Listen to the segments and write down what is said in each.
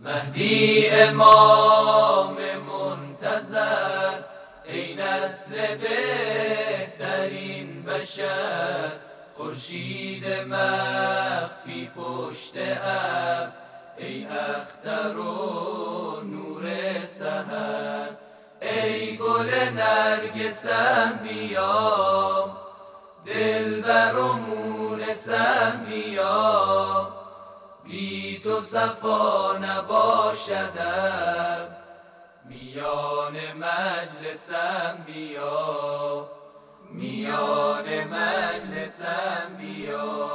مهدی امام منتظر، ای نسل بهترین بشر، خورشید مخفی پشت ابر، ای اختر و نور سحر. ای گل نرگسم بیا، دلبر و مونسم بیا، بی تو صفا نباشدم، میان مجلسم بیا، میان مجلسم بیا.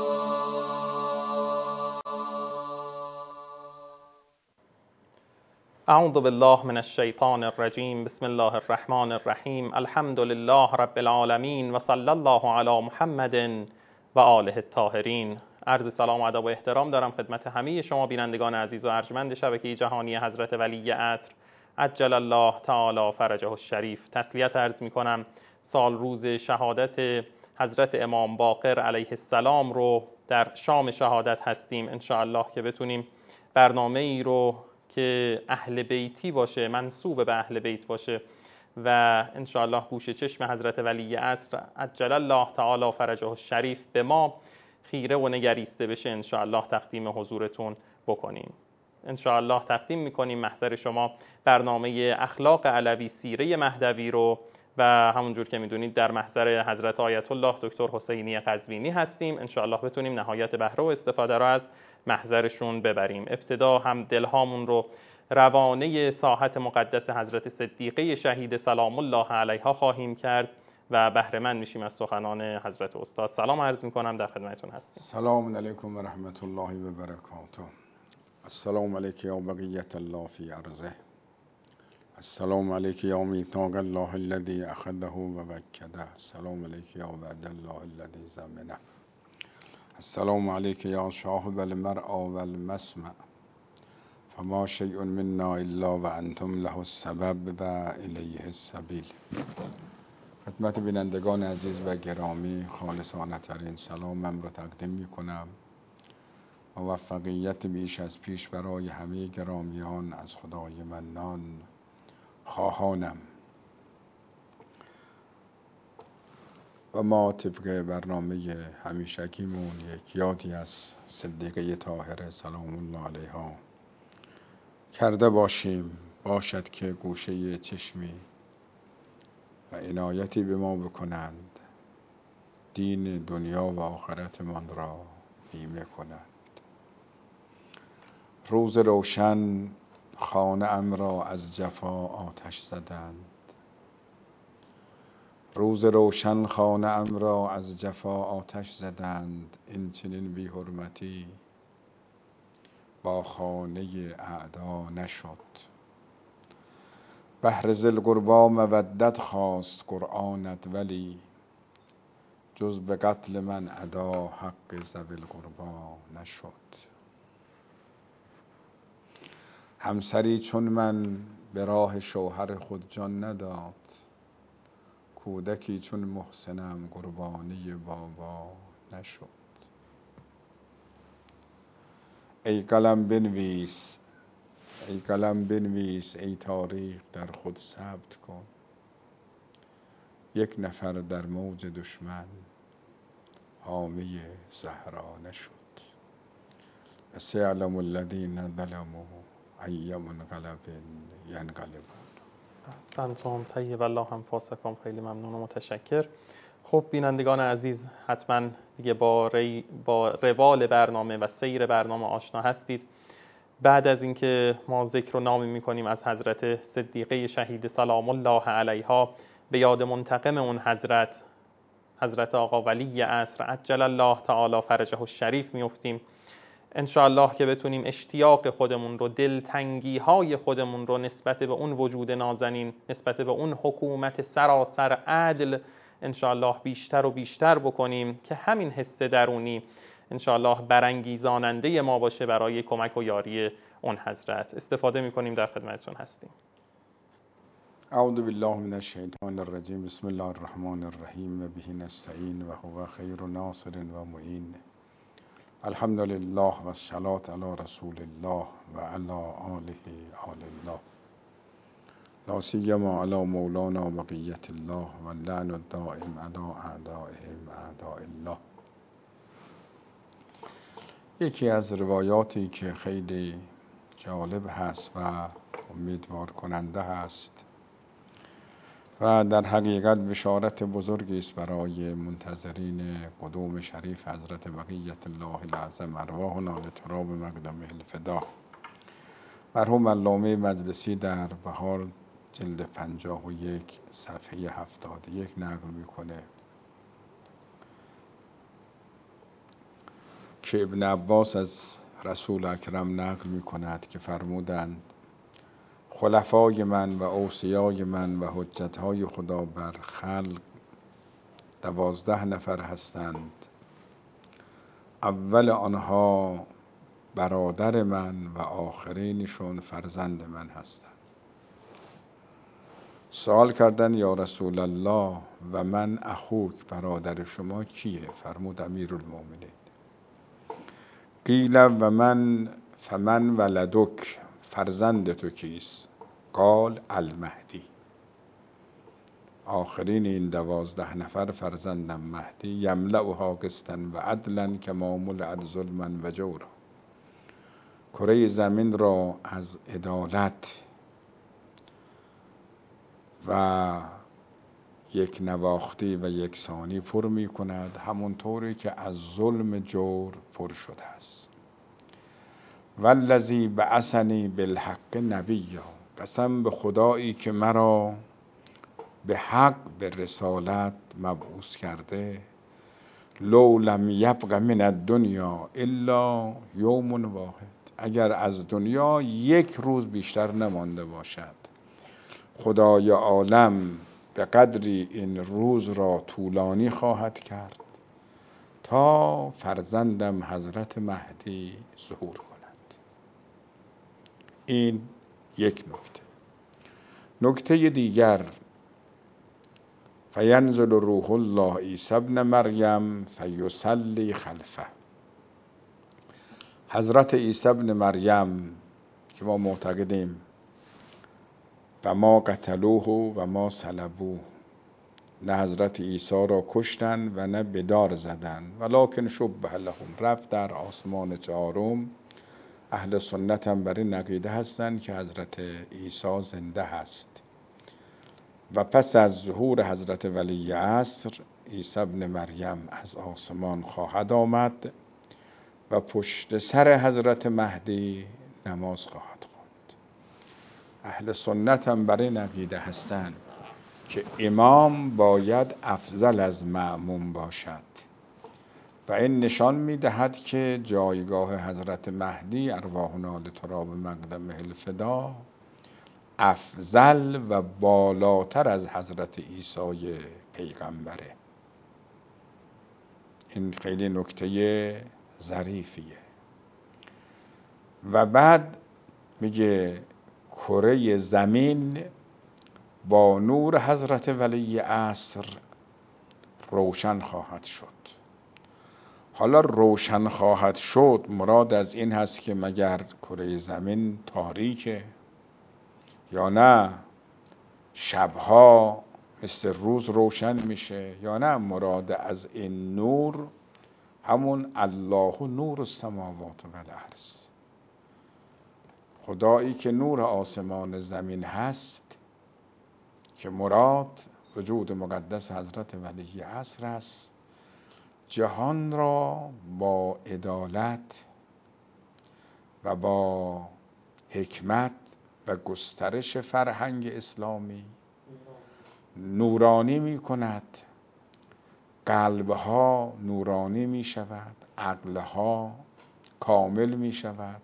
اعوذ بالله من الشیطان الرجیم. بسم الله الرحمن الرحیم. الحمد لله رب العالمین و صلی الله علی محمد و آله الطاهرین. عرض سلام و ادب و احترام دارم خدمت همه شما بینندگان عزیز و ارجمند شبکه جهانی حضرت ولی عصر عجل الله تعالی فرجه الشریف. تسلیت عرض می کنم. سال روز شهادت حضرت امام باقر علیه السلام رو در شام شهادت هستیم. ان شاء الله که بتونیم برنامه ای رو که اهل بیتی باشه، منسوب به اهل بیت باشه و ان شاء الله گوش چشم حضرت ولی عصر عجل الله تعالی فرجه الشریف به ما خیره و نگریسته بشه، ان شاء الله تقدیم حضورتون بکنیم. ان شاء الله تقدیم میکنیم محضر شما برنامه اخلاق علوی سیره مهدوی رو و همونجور که میدونید در محضر حضرت آیت الله دکتر حسینی قزوینی هستیم. ان شاء الله بتونیم نهایت بهره و استفاده را از محضرشون ببریم. ابتدا هم دلهامون رو روانه ساحت مقدس حضرت صدیقه شهید سلام الله علیها خواهیم کرد و بهره مند میشیم از سخنان حضرت استاد. سلام عرض میکنم، در خدمتتون هستیم. سلام علیکم و رحمت الله و برکاته. السلام علیک یا بقیت الله فی ارضه. السلام علیک یا میثاق الله الذی اخذه و وکده. السلام علیک یا وعد الله الذی ضمنه. السلام علیک یا شاهد المرء و المسمع، فما شیء منا الا و انتم له السبب و الیه السبیل. خدمت بینندگان عزیز و گرامی خالصانه ترین سلامم را تقدیم می کنم. موفقیت بیش از پیش برای همه گرامیان از خدای منان خواهانم. و ما طبق برنامه همیشگیمون یک یادی از صدیقه طاهره سلام الله علیها کرده باشیم. باشد که گوشه چشمی و عنایتی به ما بکنند، دین دنیا و آخرتمان را بیمه کنند. روز روشن خانه ام را از جفا آتش زدند. روز روشن خانه ام را از جفا آتش زدند. این چنین بی حرمتی با خانه اعدا نشد. بهر ذی القربی مودت خواست قرآنت، ولی جز به قتل من ادا حق ذوی القربی نشد. همسری چون من به راه شوهر خود جان نداد. کودکی چون محسنم قربانی بابا نشد. ای قلم بنویس، ای قلم بنویس، ای تاریخ در خود ثبت کن. یک نفر در موج دشمن حامی زهرا نشد. و سیعلم الذین ظلموا ای منقلب ینقلبون. احسنتم، طیب الله انفاسکم. خیلی ممنون و متشکر. خب بینندگان عزیز، حتما دیگه با روال برنامه و سیر برنامه آشنا هستید. بعد از اینکه ما ذکر و نامی میکنیم از حضرت صدیقه شهید سلام الله علیها، به یاد منتقم اون حضرت آقا ولی عصر عجل الله تعالی فرجه الشریف میفتیم. ان شاء الله که بتونیم اشتیاق خودمون رو، دلتنگی های خودمون رو نسبت به اون وجود نازنین، نسبت به اون حکومت سراسر عدل ان شاء الله بیشتر و بیشتر بکنیم که همین حس درونی ان شاء الله برانگیزاننده ما باشه برای کمک و یاری اون حضرت. استفاده میکنیم، در خدمتتون هستیم. اعوذ بالله من الشیطان الرجیم. بسم الله الرحمن الرحیم. و به نستعین و هو خیر ناصر و معین. الحمد لله و الصلاة علی رسول الله و علی آله آل الله لا سیما علی مولانا بقیت الله و اللعن الدائم علی اعدائهم اعداء الله. یکی از روایاتی که خیلی جالب هست و امیدوار کننده هست و در حقیقت بشارت بزرگی است برای منتظرین قدوم شریف حضرت بقیت الله الاعظم ارواحنا لتراب مقدمه الفدا. مرحوم علامه مجلسی در بهار جلد 51 صفحه 71 نقل میکنه که ابن عباس از رسول اکرم نقل میکند که فرمودند خلفای من و اوصیای من و حجتهای خدا بر خلق 12 نفر هستند. اول آنها برادر من و آخرینشون فرزند من هستند. سوال کردن یا رسول الله و من اخوک برادر شما کیه؟ فرمود امیرالمومنین. قیل و من فمن ولدک فرزند تو کیست؟ قال المهدی. آخرین این 12 نفر فرزندم مهدی یملأها قسطا و عدلا کما ملئت ظلما و جورا. کره زمین را از عدالت و یک نواختی و یکسانی پر می کند، همونطوری که از ظلم جور پر شده است. والذی بعثنی بالحق نبیا، قسم به خدایی که مرا به حق به رسالت مبعوث کرده، لو لم یبق من الدنیا الا یوم واحد، اگر از دنیا یک روز بیشتر نمانده باشد خدای عالم به قدری این روز را طولانی خواهد کرد تا فرزندم حضرت مهدی ظهور کند. این یک نکته. نکته دیگر فینزل روح الله عیسی ابن مریم فیصلی خلفه. حضرت عیسی ابن مریم که ما معتقدیم و ما قتلوه و ما صلبوه، نه حضرت عیسی را کشتن و نه به دار زدن، ولکن شبه لهم، رفت در آسمان چهارم. اهل سنت هم بر این عقیده هستند که حضرت عیسی زنده هست و پس از ظهور حضرت ولی عصر عیسی ابن مریم از آسمان خواهد آمد و پشت سر حضرت مهدی نماز خواهد خواند. اهل سنت هم بر این عقیده هستند که امام باید افضل از مأموم باشد و این نشان می‌دهد که جایگاه حضرت مهدی ارواحنا لتراب مقدمه الفدا افضل و بالاتر از حضرت عیسی پیغمبره. این خیلی نکته ظریفیه. و بعد میگه کره زمین با نور حضرت ولی عصر روشن خواهد شد. حالا روشن خواهد شد مراد از این هست که مگر کره زمین تاریکه یا نه شبها مثل روز روشن میشه یا نه مراد از این نور همون الله نور السماوات و الارض، خدایی که نور آسمان زمین هست، که مراد وجود مقدس حضرت ولی عصر است، جهان را با عدالت و با حکمت و گسترش فرهنگ اسلامی نورانی می کند. قلبها نورانی می شود، عقلها کامل می شود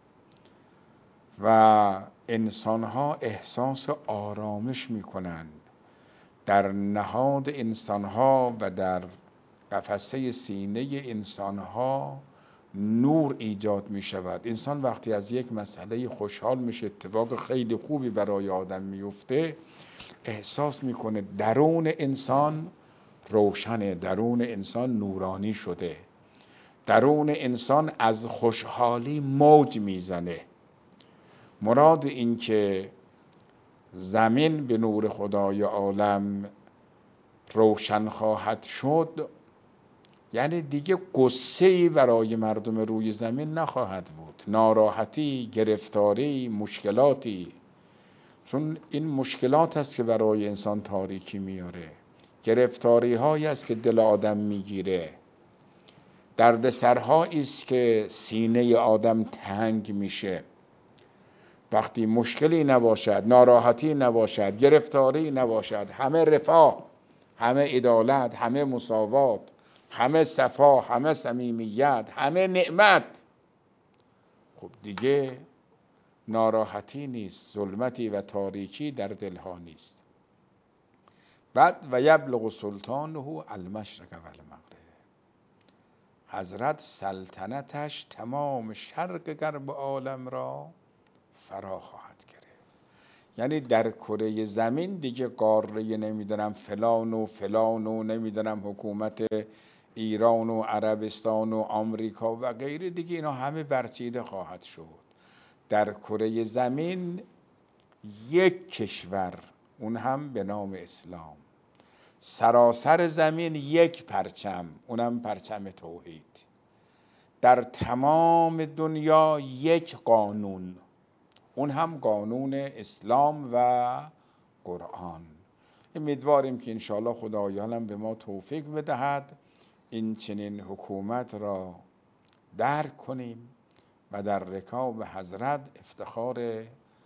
و انسانها احساس آرامش می کنند. در نهاد انسانها و در قفسه سینه انسانها نور ایجاد می شود. انسان وقتی از یک مسئله خوشحال میشه، اتفاق خیلی خوبی برای آدم میفته، احساس میکنه درون انسان روشنه، درون انسان نورانی شده. درون انسان از خوشحالی موج میزنه. مراد این که زمین به نور خدای عالم روشن خواهد شد، یعنی دیگه غصه‌ای برای مردم روی زمین نخواهد بود، ناراحتی، گرفتاری، مشکلاتی. چون این مشکلات است که برای انسان تاریکی میاره، گرفتاری هایی است که دل آدم میگیره، دردسرهایی است که سینه آدم تنگ میشه. وقتی مشکلی نباشد، ناراحتی نباشد، گرفتاری نباشد، همه رفاه، همه عدالت، همه مساوات، همه صفا، همه صمیمیت، همه نعمت، خب دیگه ناراحتی نیست، ظلمتی و تاریکی در دلها نیست. بعد و یبلغ سلطانه المشرق و المغرب، حضرت سلطنتش تمام شرق غرب عالم را فرا خواهد گرفت. یعنی در کره زمین دیگه قاره نمیدونم فلان و فلان و نمیدونم حکومت ایران و عربستان و آمریکا و غیره، دیگه اینا همه برچیده خواهد شد. در کره زمین یک کشور، اون هم به نام اسلام، سراسر زمین یک پرچم، اونم پرچم توحید. در تمام دنیا یک قانون، اون هم قانون اسلام و قرآن. امیدواریم که انشاءالله خدایانم به ما توفیق بدهد این چنین حکومت را درک کنیم و در رکاب حضرت افتخار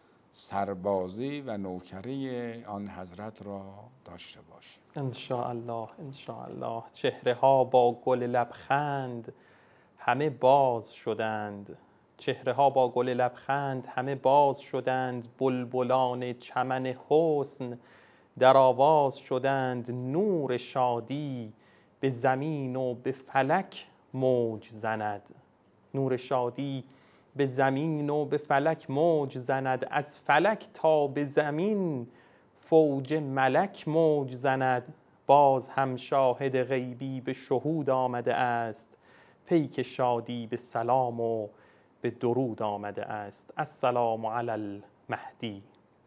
سربازی و نوکری آن حضرت را داشته باشیم. انشاءالله انشاءالله. چهره ها با گل لبخند همه باز شدند، چهره ها با گل لبخند همه باز شدند، بلبلان چمن حسن در آواز شدند. نور شادی به زمین و به فلک موج زند، نور شادی به زمین و به فلک موج زند. از فلک تا به زمین فوج ملک موج زند. باز هم شاهد غیبی به شهود آمده است، پیک شادی به سلام و به درود آمده است. السلام علی المهدی.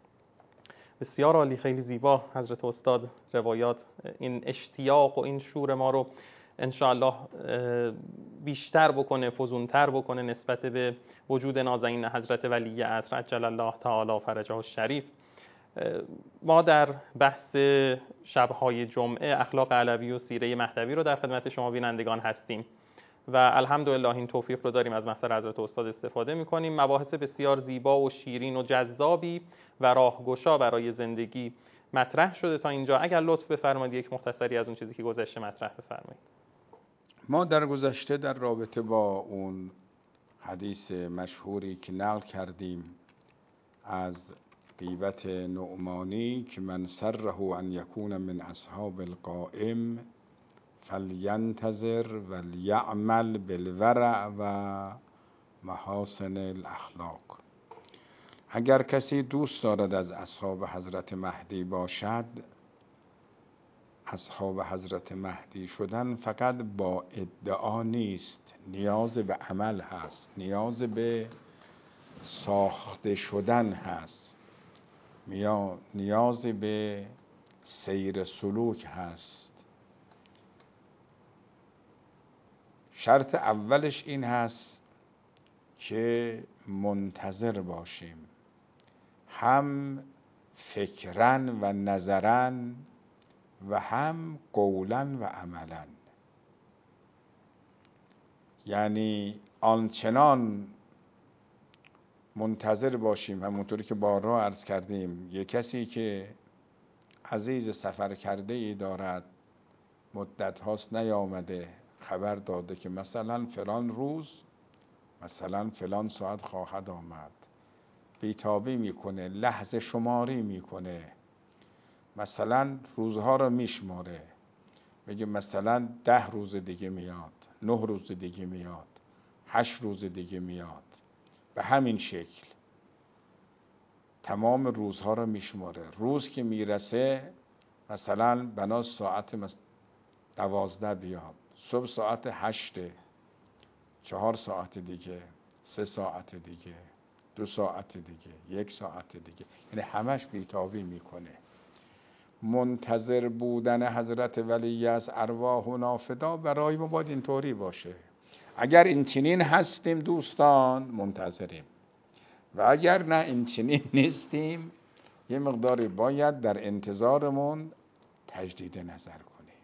بسیار عالی، خیلی زیبا حضرت استاد روایات این اشتیاق و این شور ما رو انشاءالله بیشتر بکنه، فزونتر بکنه نسبت به وجود نازنین حضرت ولی عصر عجل الله تعالی فرجه الشریف. ما در بحث شب‌های جمعه اخلاق علوی و سیره مهدوی رو در خدمت شما بینندگان هستیم و الحمدلله این توفیق رو داریم، از محضر حضرت استاد استفاده می‌کنیم. مباحث بسیار زیبا و شیرین و جذابی و راهگشا برای زندگی مطرح شده تا اینجا. اگر لطف بفرمایید یک مختصری از اون چیزی که گذشته مطرح بفرمایید. ما در گذشته در رابطه با اون حدیث مشهوری که نقل کردیم از غیبت نعمانی که من سره ان یکون من اصحاب القائم فلینتظر ولیعمل بالورع و محاسن الاخلاق، اگر کسی دوست دارد از اصحاب حضرت مهدی باشد، اصحاب حضرت مهدی شدن فقط با ادعا نیست، نیاز به عمل هست، نیاز به ساخته شدن هست، نیاز به سیر سلوک هست. شرط اولش این هست که منتظر باشیم، هم فکرن و نظرن و هم قولن و عملن. یعنی آنچنان منتظر باشیم، همونطوری که بارها عرض کردیم، یک کسی که عزیز سفر کرده ای دارد، مدت هاست نیامده، خبر داده که مثلا فلان روز، مثلا فلان ساعت خواهد آمد، بیتابی میکنه، لحظه شماری میکنه، مثلا روزها رو میشماره، میگه مثلا 10 روز دیگه میاد، 9 روز دیگه میاد، 8 روز دیگه میاد. به همین شکل تمام روزها رو میشماره. روز که میرسه مثلا بنا ساعت 12 بیاد، صبح ساعت 8، 4 ساعت دیگه، 3 ساعت دیگه، 2 ساعت دیگه، 1 ساعت دیگه، یعنی همش بیتابی میکنه. منتظر بودن حضرت ولی از ارواحنا فدا برای ما باید اینطوری باشه. اگر این چنین هستیم دوستان منتظریم، و اگر نه این چنین نیستیم یه مقداری باید در انتظارمون تجدید نظر کنیم.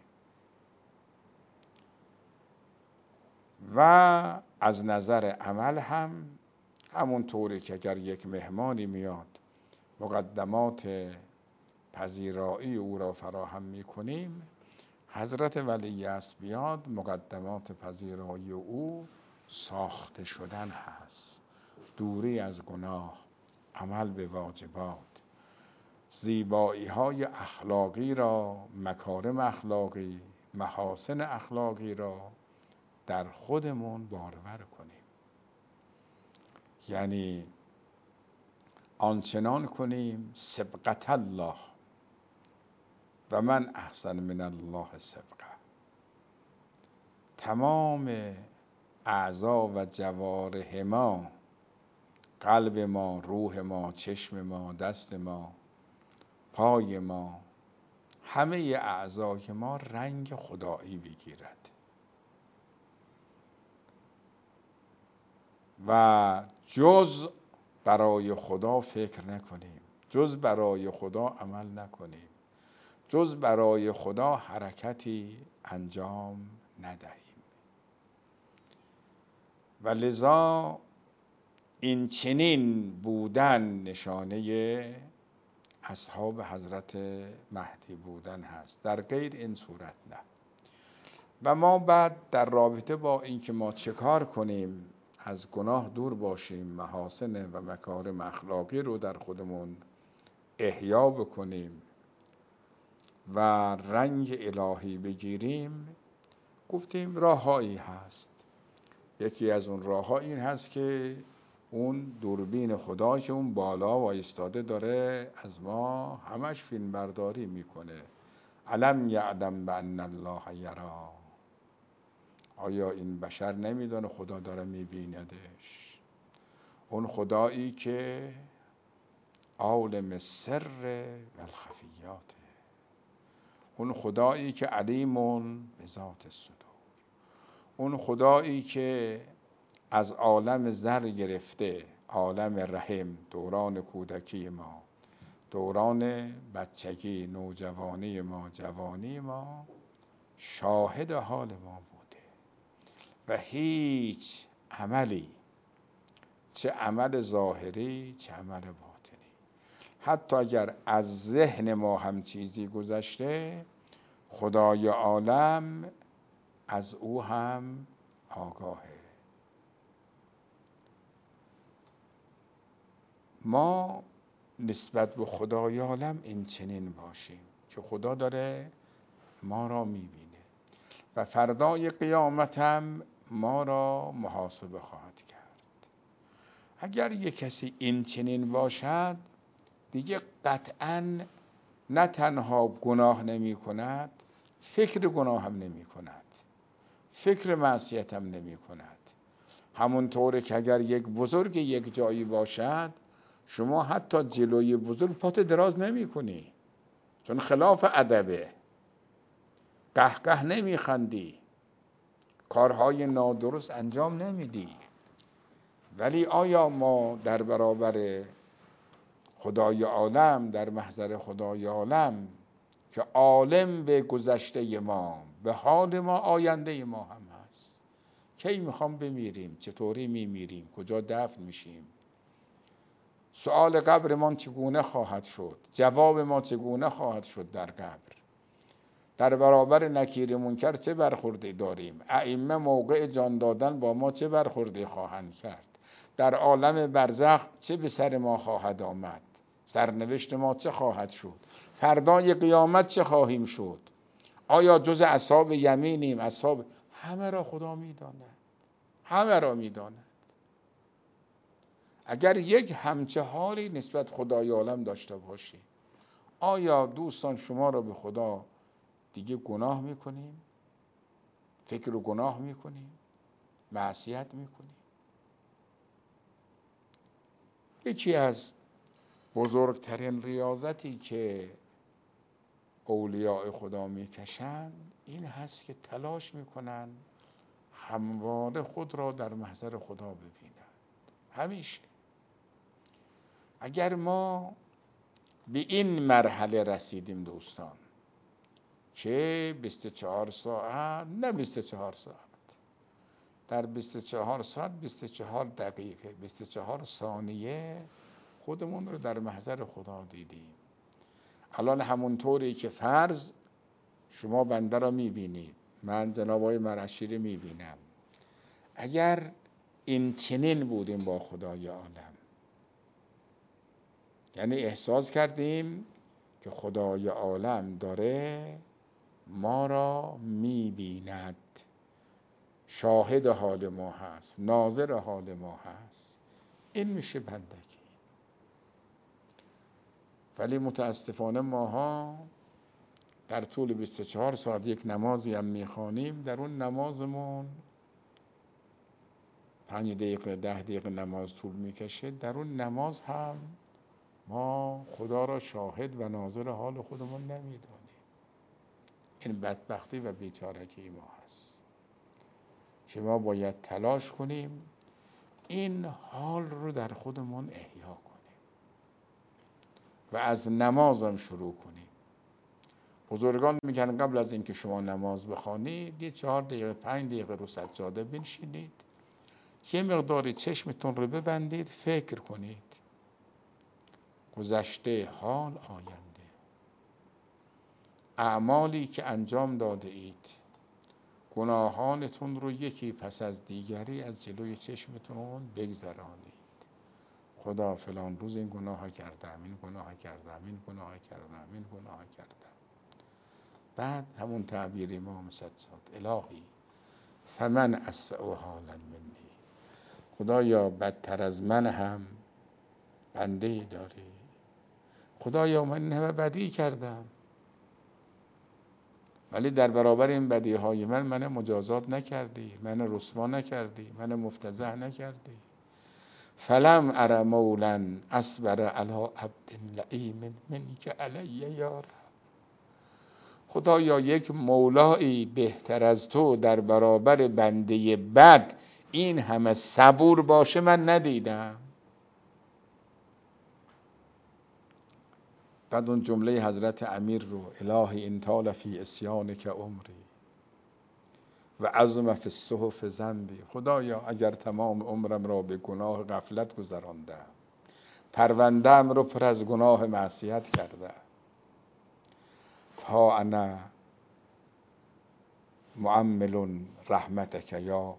و از نظر عمل هم همون طوری که اگر یک مهمانی میاد مقدمات پذیرایی او را فراهم میکنیم، حضرت ولیعصر بیاد مقدمات پذیرایی او ساخته شدن هست: دوری از گناه، عمل به واجبات، زیبایی های اخلاقی را، مکارم اخلاقی، محاسن اخلاقی را در خودمون بارور کنیم. یعنی آنچنان کنیم سبقت الله و من احسن من الله سبقه. تمام اعضا و جوارح ما، قلب ما، روح ما، چشم ما، دست ما، پای ما، همه اعضای ما رنگ خدایی بگیرد و جز برای خدا فکر نکنیم، جز برای خدا عمل نکنیم، جز برای خدا حرکتی انجام ندهیم. و لذا این چنین بودن نشانه اصحاب حضرت مهدی بودن هست، در غیر این صورت نه. و ما بعد در رابطه با این که ما چه کار کنیم از گناه دور باشیم، محاسن و مکارم اخلاقی رو در خودمون احیا بکنیم و رنگ الهی بگیریم، گفتیم راههایی هست. یکی از اون راهها این هست که اون دوربین خدا که اون بالا وایستاده داره از ما همش فیلم برداری میکنه. علم یعلم بان الله یرا. آیا این بشر نمیدونه خدا داره میبیندش؟ اون خدایی که عالم سر و الخفیاته، اون خدایی که علیمون به ذات الصدور، اون خدایی که از عالم زر گرفته، عالم رحم، دوران کودکی ما، دوران بچگی، نوجوانی ما، جوانی ما، شاهد حال ما بوده و هیچ عملی، چه عمل ظاهری چه عمل باطنی، حتی اگر از ذهن ما هم چیزی گذشته، خدای عالم از او هم آگاهه. ما نسبت به خدای عالم این چنین باشیم که خدا داره ما را میبینه و فردای قیامت هم ما را محاسبه خواهد کرد. اگر یک کسی این چنین باشد دیگه قطعاً نه تنها گناه نمی کند، فکر گناه هم نمی کند، فکر معصیت هم نمی کند. همونطوره که اگر یک بزرگ یک جایی باشد، شما حتی جلوی بزرگ پات دراز نمی کنی، چون خلاف ادبه، قهقه نمی خندی، کارهای نادرست انجام نمیدی. ولی آیا ما در برابر خدای عالم، در محضر خدای عالم که عالم به گذشته ما، به حال ما، آینده ما هم هست، کی میخوام بمیریم، چطوری میمیریم، کجا دفن میشیم، سؤال قبر ما چگونه خواهد شد، جواب ما چگونه خواهد شد در قبر، در برابر نکیر منکر چه برخوردی داریم، ائمه موقع جان دادن با ما چه برخوردی خواهند کرد، در عالم برزخ چه به سر ما خواهد آمد، سرنوشت ما چه خواهد شد، فردای قیامت چه خواهیم شد، آیا جز اصحاب یمینیم، اصحاب، همه را خدا میداند، همه را میداند. اگر یک همچه حالی نسبت خدای عالم داشته باشی، آیا دوستان شما را به خدا دیگه گناه میکنیم؟ فکر و گناه میکنیم؟ معصیت میکنیم. یکی از بزرگترین ریاضتی که اولیاء خدا میکشند این هست که تلاش میکنن همواره خود را در محضر خدا ببینند. همیشه. اگر ما به این مرحله رسیدیم دوستان که 24 ساعت نه 24 ساعت، در 24 ساعت 24 دقیقه 24 ثانیه خودمون رو در محضر خدا دیدیم. الان همونطوری که فرض شما بنده را میبینید، من جناب آقای مرعشی رو میبینم، اگر این چنین بودیم با خدای عالم، یعنی احساس کردیم که خدای عالم داره ما را میبیند، شاهد حال ما هست، ناظر حال ما هست، این میشه بندگی. ولی متاسفانه ماها در طول 24 ساعت یک نمازی هم میخوانیم، در اون نمازمون 5 دقیقه 10 دقیقه نماز طول میکشه، در اون نماز هم ما خدا را شاهد و ناظر حال خودمون نمیدانیم. این بدبختی و بیچارگی ما هست که ما باید تلاش کنیم این حال رو در خودمون احیا کنیم و از نمازم شروع کنیم. بزرگان میگن قبل از اینکه شما نماز بخوانید یه 4 دقیقه 5 دقیقه رو سجاده بنشینید، یه مقداری چشمتون رو ببندید، فکر کنید گذشته، حال، آینده، اعمالی که انجام داده اید، گناهانتون رو یکی پس از دیگری از جلوی چشمتون بگذرانید. خدا فلان روز این گناه کردم، این گناه کردم، این گناه کردم، این گناه کردم. بعد همون تعبیر امام سجاد، الهی فمن اسوء حالا منی، خدایا بدتر از من هم بنده داری. خدایا من همه بدی کردم ولی در برابر این بدی های من مجازات نکردی، من رسوا نکردی، من مفتضح نکردی. فلم ار مولا اصبر علی عبد لئیم منک علی یا رب. خدایا یک مولایی بهتر از تو در برابر بنده بد این همه صبور باشه من ندیدم. بعد اون جمله حضرت امیر رو، الهی ان طال فی عصیانک عمری و عظم فی الصحف ذنبی، خدایا اگر تمام عمرم را به گناه غفلت گذراندم، پرونده‌ام رو پر از گناه معصیت کرده، تا انا مؤمل رحمتک یا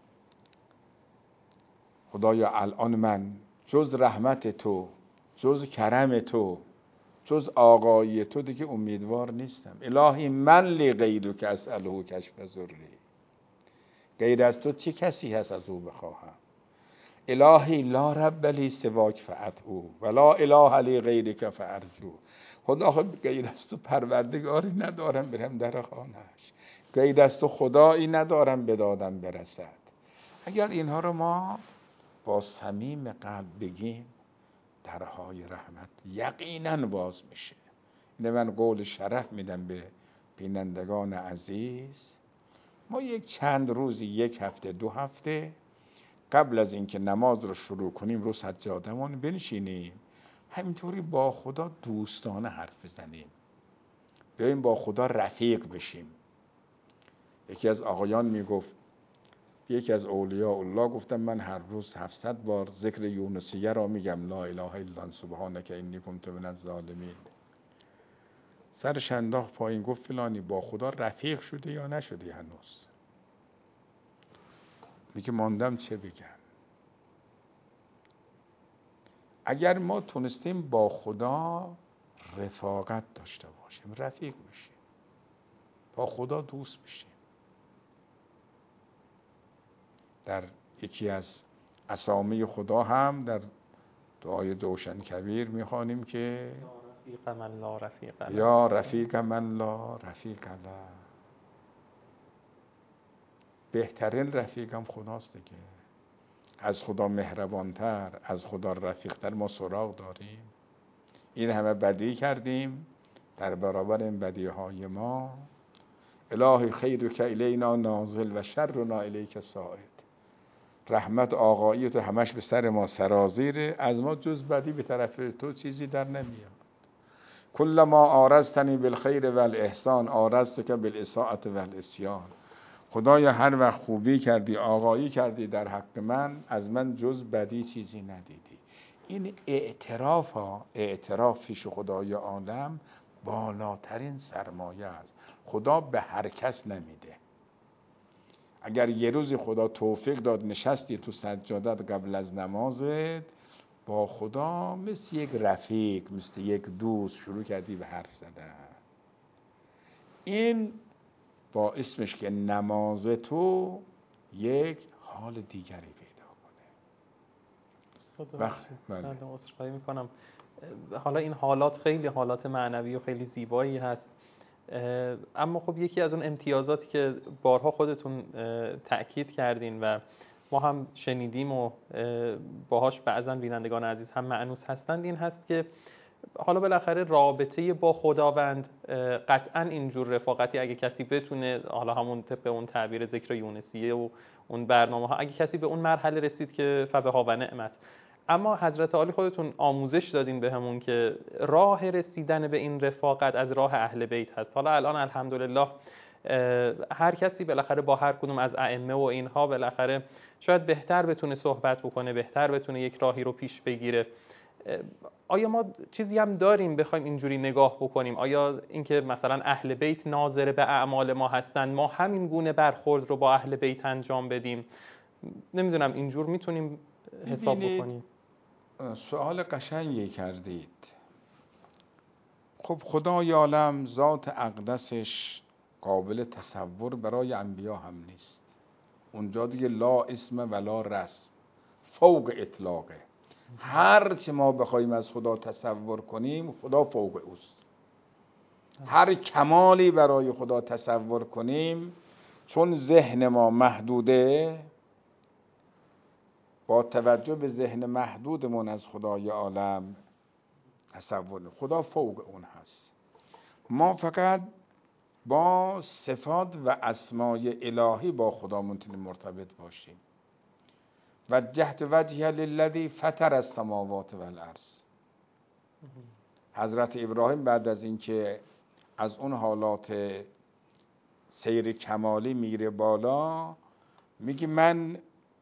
خدایا الان من جز رحمت تو، جز کرم تو، جز آقایی تو دیگه امیدوار نیستم. الهی من لی غیرک اسأله کشف ضری، غیر از تو چه کسی هست از او بخواهم. الهی لا رب لی سواک فادعو ولا اله لی غیرک فارجو. خدا غیر از تو پروردگاری ندارم برم در خانه‌اش، غیر از تو خدایی ندارم به دادم برسد. اگر اینها رو ما با صمیم قلب بگیم درهای رحمت یقینا باز میشه. اینه من قول شرف میدم به بینندگان عزیز، ما یک چند روزی، یک هفته، 2 هفته قبل از اینکه نماز رو شروع کنیم رو سجادمون بنشینیم، همینطوری با خدا دوستانه حرف بزنیم، بیاییم با خدا رفیق بشیم. یکی از آقایان میگفت، یکی از اولیاء الله گفتم من هر روز 700 بار ذکر یونسیه را میگم، لا اله الا انت سبحانک انی کنت من الظالمین. سرش انداخت پایین، گفت فلانی با خدا رفیق شده یا نشده هنوز؟ میگه ماندم چه بگم. اگر ما تونستیم با خدا رفاقت داشته باشیم، رفیق بشیم، با خدا دوست بشیم. در یکی از اسامی خدا هم در دعای دوشن کبیر میخوانیم که رفیق من لا رفیق له، یا رفیق من لا رفیق له. بهترین رفیقم خداست دیگه. از خدا مهربانتر، از خدا رفیقتر ما سراغ داریم؟ این همه بدی کردیم، در برابر این بدیهای ما الهی خیرک الینا نازل و شرنا الیک صاعد. رحمت آقایی تو همش به سر ما سرازیره، از ما جز بدی به طرف تو چیزی در نمیاد. کل ما آرزتنی بالخیر و الاحسان آرزتک بالاساءة و العصیان. خدایا هر وقت خوبی کردی، آقایی کردی در حق من، از من جز بدی چیزی ندیدی. این اعتراف پیش خدای عالم بالاترین سرمایه است. خدا به هر کس نمیده. اگر یه روزی خدا توفیق داد نشستی تو سجادت قبل از نمازت با خدا مثل یک رفیق، مثل یک دوست شروع کردی به حرف زدن، این با اسمش که نماز تو یک حال دیگری پیدا کنه. بله عذرخواهی میکنم. حالا این حالات خیلی حالات معنوی و خیلی زیبایی هست، اما خب یکی از اون امتیازاتی که بارها خودتون تأکید کردین و ما هم شنیدیم و باهاش بعضا بینندگان عزیز هم مأنوس هستند، این هست که حالا بالاخره رابطه با خداوند قطعا اینجور رفاقتی اگه کسی بتونه، حالا همون طبق اون تعبیر ذکر یونسیه و اون برنامه ها، اگه کسی به اون مرحله رسید که فبها و نعمت. اما حضرت عالی خودتون آموزش دادین بهمون که راه رسیدن به این رفاقت از راه اهل بیت هست. حالا الان الحمدلله هر کسی بالاخره با هر کدوم از ائمه و اینها بالاخره شاید بهتر بتونه صحبت بکنه، بهتر بتونه یک راهی رو پیش بگیره. آیا ما چیزی هم داریم بخوایم اینجوری نگاه بکنیم؟ آیا اینکه مثلا اهل بیت ناظر به اعمال ما هستن، ما همین گونه برخورد رو با اهل بیت انجام بدیم؟ نمیدونم اینجور میتونیم حساب بکنیم؟ سوال قشنگی کردید. خب خدای عالم ذات اقدسش قابل تصور برای انبیا هم نیست. اونجا دیگه لا اسم ولا رسم، فوق اطلاقه. هر چه ما بخوایم از خدا تصور کنیم خدا فوق اوست. هر کمالی برای خدا تصور کنیم چون ذهن ما محدوده، با توجه به ذهن محدودمون از خدای عالم تصور، خدا فوق اون هست. ما فقط با صفات و اسمای الهی با خدا میتونیم مرتبط باشیم. وجهت وجهی للذی فطر السماوات والارض. حضرت ابراهیم بعد از اینکه از اون حالات سیر کمالی میره بالا، میگه من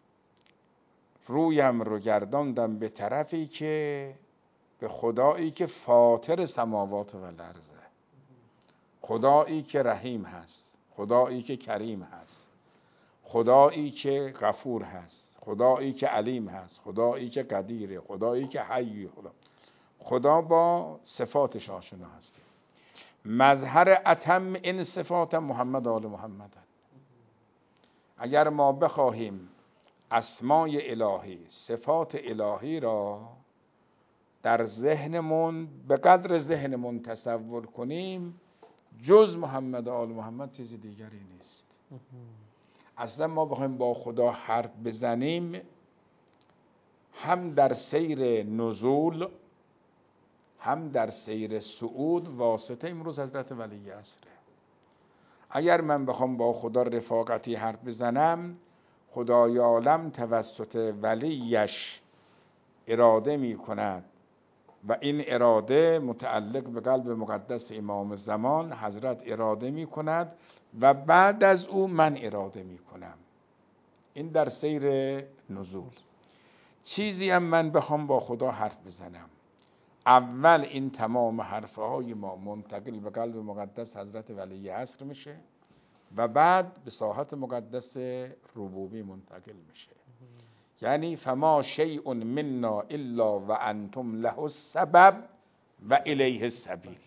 رویم رو گرداندم به طرفی که به خدایی که فاطر سماوات و الارض، خدایی که رحیم هست، خدایی که کریم هست، خدایی که غفور هست، خدایی که علیم هست، خدایی که قدیره، خدایی که حی. خدا با صفاتش آشنا هستیم. مظهر اتم این صفات محمد آل محمد. اگر ما بخواهیم اسمای الهی، صفات الهی را در ذهنمون به قدر ذهنمون تصور کنیم، جز محمد آل محمد چیز دیگری نیست. اصلا ما بخوایم با خدا حرف بزنیم، هم در سیر نزول هم در سیر صعود واسطه امروز حضرت ولی عصره. اگر من بخوام با خدا رفاقتی حرف بزنم، خدای عالم توسط ولیش اراده می کند و این اراده متعلق به قلب مقدس امام زمان حضرت اراده می کند و بعد از او من اراده می کنم. این در سیر نزول. چیزی هم من بخوام با خدا حرف بزنم، اول این تمام حرفهای ما منتقل به قلب مقدس حضرت ولی عصر میشه و بعد به ساحت مقدس ربوبی منتقل میشه. یعنی فما شیء منا الا و انتم له السبب و الیه السبیل.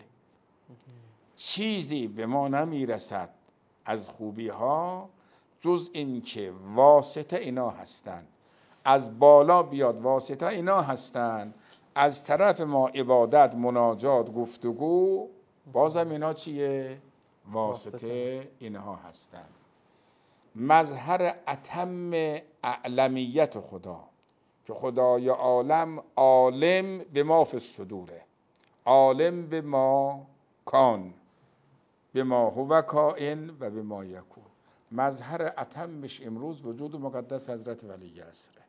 چیزی به ما نمیرسد از خوبی ها جز این که واسطه اینا هستند. از بالا بیاد واسطه اینا هستند، از طرف ما عبادت، مناجات، گفتگو، بازم اینا چیه؟ واسطه اینها هستند. مظهر اتم اعلمیت خدا، که خدای عالم عالم به ما فی الصدوره، عالم به ما کان، به ما هو کائن و به ما یکون. مظهر اتمش امروز وجود مقدس حضرت ولی عصره،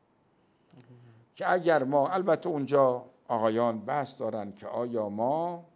که اگر ما، البته اونجا آقایان بحث دارن که آیا ما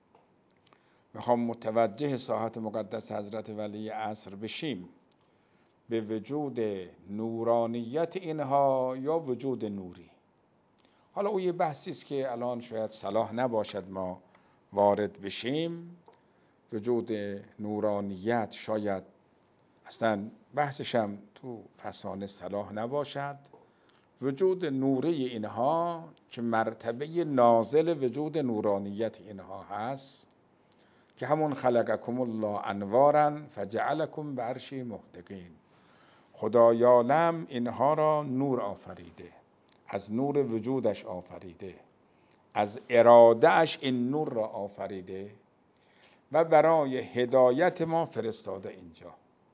میخوام متوجه ساحت مقدس حضرت ولی عصر بشیم به وجود نورانیت اینها یا وجود نوری. حالا او یه بحثی است که الان شاید صلاح نباشد ما وارد بشیم. وجود نورانیت شاید اصلا بحثش هم تو فسانه صلاح نباشد. وجود نوری اینها که مرتبه نازل وجود نورانیت اینها هست، که همون خلقکم الله انوارا فجعلکم بعرشی محدقین. خدای عالم اینها را نور آفریده، از نور وجودش آفریده، از اراده اش این نور را آفریده و برای هدایت ما فرستاده اینجا.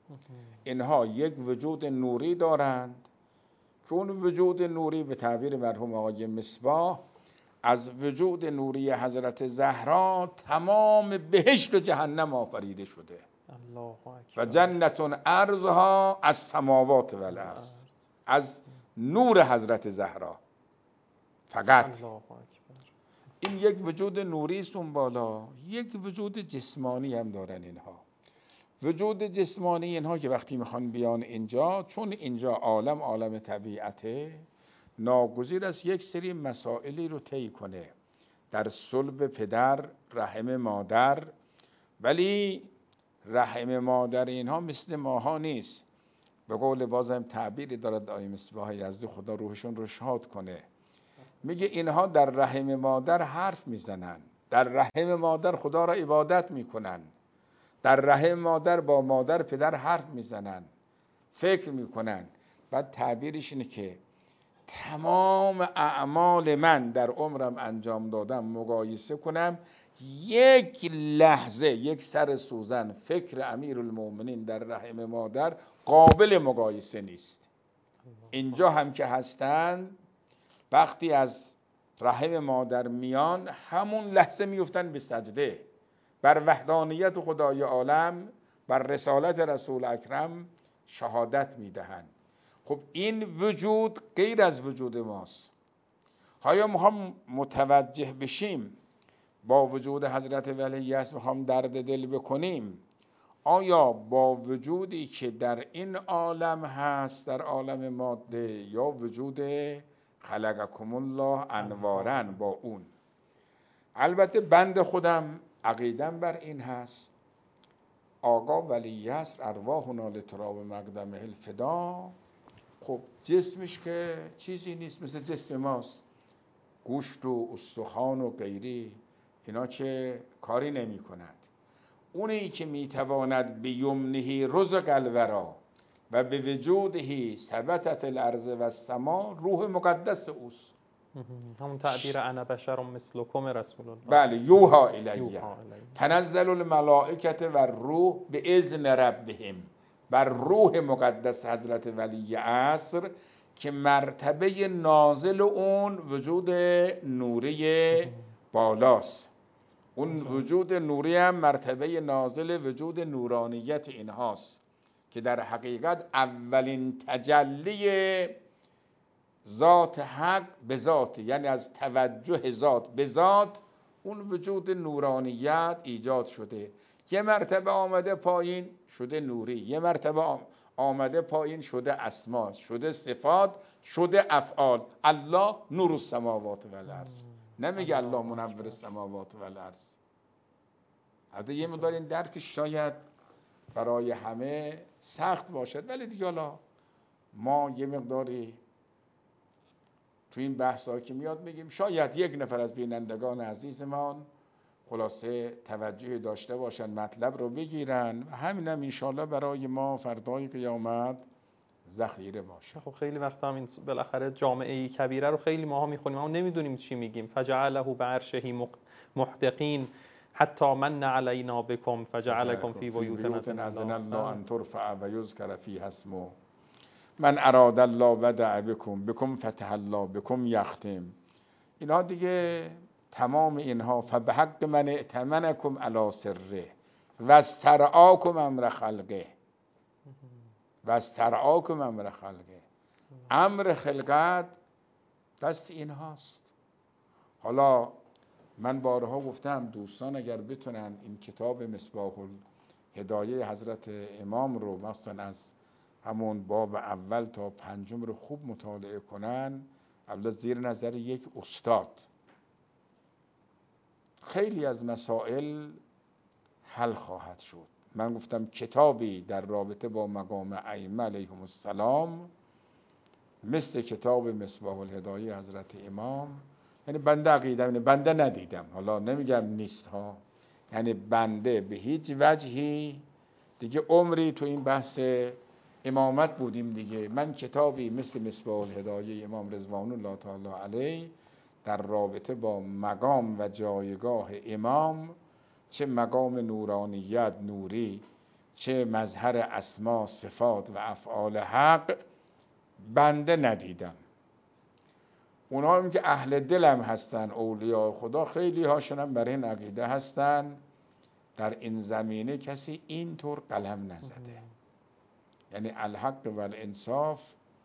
اینها یک وجود نوری دارند که اون وجود نوری به تعبیر مرحوم آقای مصباح از وجود نوری حضرت زهرا تمام بهشت و جهنم آفریده شده. الله اکبر. و جنت ارضها از سماوات و الارض، از نور حضرت زهرا فقط. الله اکبر. این یک وجود نوری است اون بالا. یک وجود جسمانی هم دارن اینها. وجود جسمانی اینها که وقتی میخوان بیان اینجا، چون اینجا عالم طبیعته، ناگزیر است یک سری مسائلی رو طی کنه در صلب پدر، رحم مادر. ولی رحم مادر اینها مثل ماها نیست. به قول بازم تعبیری دارد آقای مصباح یزدی، خدا روحشون رو شاد کنه، میگه اینها در رحم مادر حرف میزنن، در رحم مادر خدا را عبادت میکنن، در رحم مادر با مادر پدر حرف میزنن، فکر میکنن. بعد تعبیرش اینه که تمام اعمال من در عمرم انجام دادم مقایسه کنم، یک لحظه، یک سر سوزن فکر امیرالمومنین در رحم مادر قابل مقایسه نیست. اینجا هم که هستند، وقتی از رحم مادر میان، همون لحظه میفتن به سجده بر وحدانیت خدای عالم، بر رسالت رسول اکرم شهادت میدهند. خب این وجود غیر از وجود ماست. آیا ما هم متوجه بشیم با وجود حضرت ولی عصر میخوام درد دل بکنیم، آیا با وجودی که در این عالم هست، در عالم ماده، یا وجود خلقکم الله انوارا با اون؟ البته بند خودم عقیدم بر این هست، آقا ولی عصر ارواحنا لتراب مقدمه الفدا. خب جسمش که چیزی نیست، مثل جسم ماست، گوشت و استخوان و غیری اینا که کاری نمی کند. اونی که می تواند به یمنه رزق الورا و به وجوده ثبتت الارض و السما، روح مقدس اوست. همون تعبیر انا بشر مثلکم رسول الله. بله، یوها الیه تنزل الملائکه و روح به اذن ربهم، بر روح مقدس حضرت ولی عصر که مرتبه نازل اون وجود نوری بالاست. اون وجود نوری هم مرتبه نازل وجود نورانیت اینهاست که در حقیقت اولین تجلی ذات حق به ذات، یعنی از توجه ذات به ذات اون وجود نورانیت ایجاد شده. یه مرتبه آمده پایین شده نوری، یه مرتبه آمده پایین شده اسما، شده صفات، شده افعال. الله نور السماوات و الارض، نمیگه الله منور السماوات و الارض. حتی یه مقدار این درک شاید برای همه سخت باشد، ولی دیگه حالا ما یه مقداری تو این بحث‌ها که میاد میگیم، شاید یک نفر از بینندگان عزیزمان خلاصه توجه داشته باشن، مطلب رو بگیرن و همین هم انشاءالله برای ما فردای قیامت ذخیره باشه. خب خیلی وقتا هم این بالاخره جامعه کبیره رو خیلی ماها میخونیم اما نمیدونیم چی میگیم. فجعله بعرشه محدقین، حتی من علینا بکم فجعلکم فی بیوت اذن اذن الله ان ترفع و یذکر فیها اسمه من اراد الله بدع بکم فتح الله بکم یختم. اینا دیگه تمام اینها فبحق من ائتمنکم علی سره و استرعاکم امر خلقه و استرعاکم امر خلقه. امر خلقت دست این هاست. حالا من بارها گفتم دوستان اگر بتونن این کتاب مصباح الهدایه حضرت امام رو مثلا از همون باب اول تا پنجم رو خوب مطالعه کنن، البته زیر نظر یک استاد، خیلی از مسائل حل خواهد شد. من گفتم کتابی در رابطه با مقام ائمه علیهم السلام مثل کتاب مصباح الهدایه حضرت امام، یعنی بنده عقیدم اینه، بنده ندیدم، حالا نمیگم نیست ها، یعنی بنده به هیچ وجهی دیگه عمری تو این بحث امامت بودیم دیگه، من کتابی مثل مصباح الهدایه امام رضوان الله تعالی علیه در رابطه با مقام و جایگاه امام، چه مقام نورانیت نوری، چه مظهر اسما صفات و افعال حق، بنده ندیدم. اونا هم که اهل دلم هستن اولیاء خدا، خیلی هاشون هم برای این عقیده هستن در این زمینه کسی اینطور قلم نزده. یعنی الحق و الانصاف،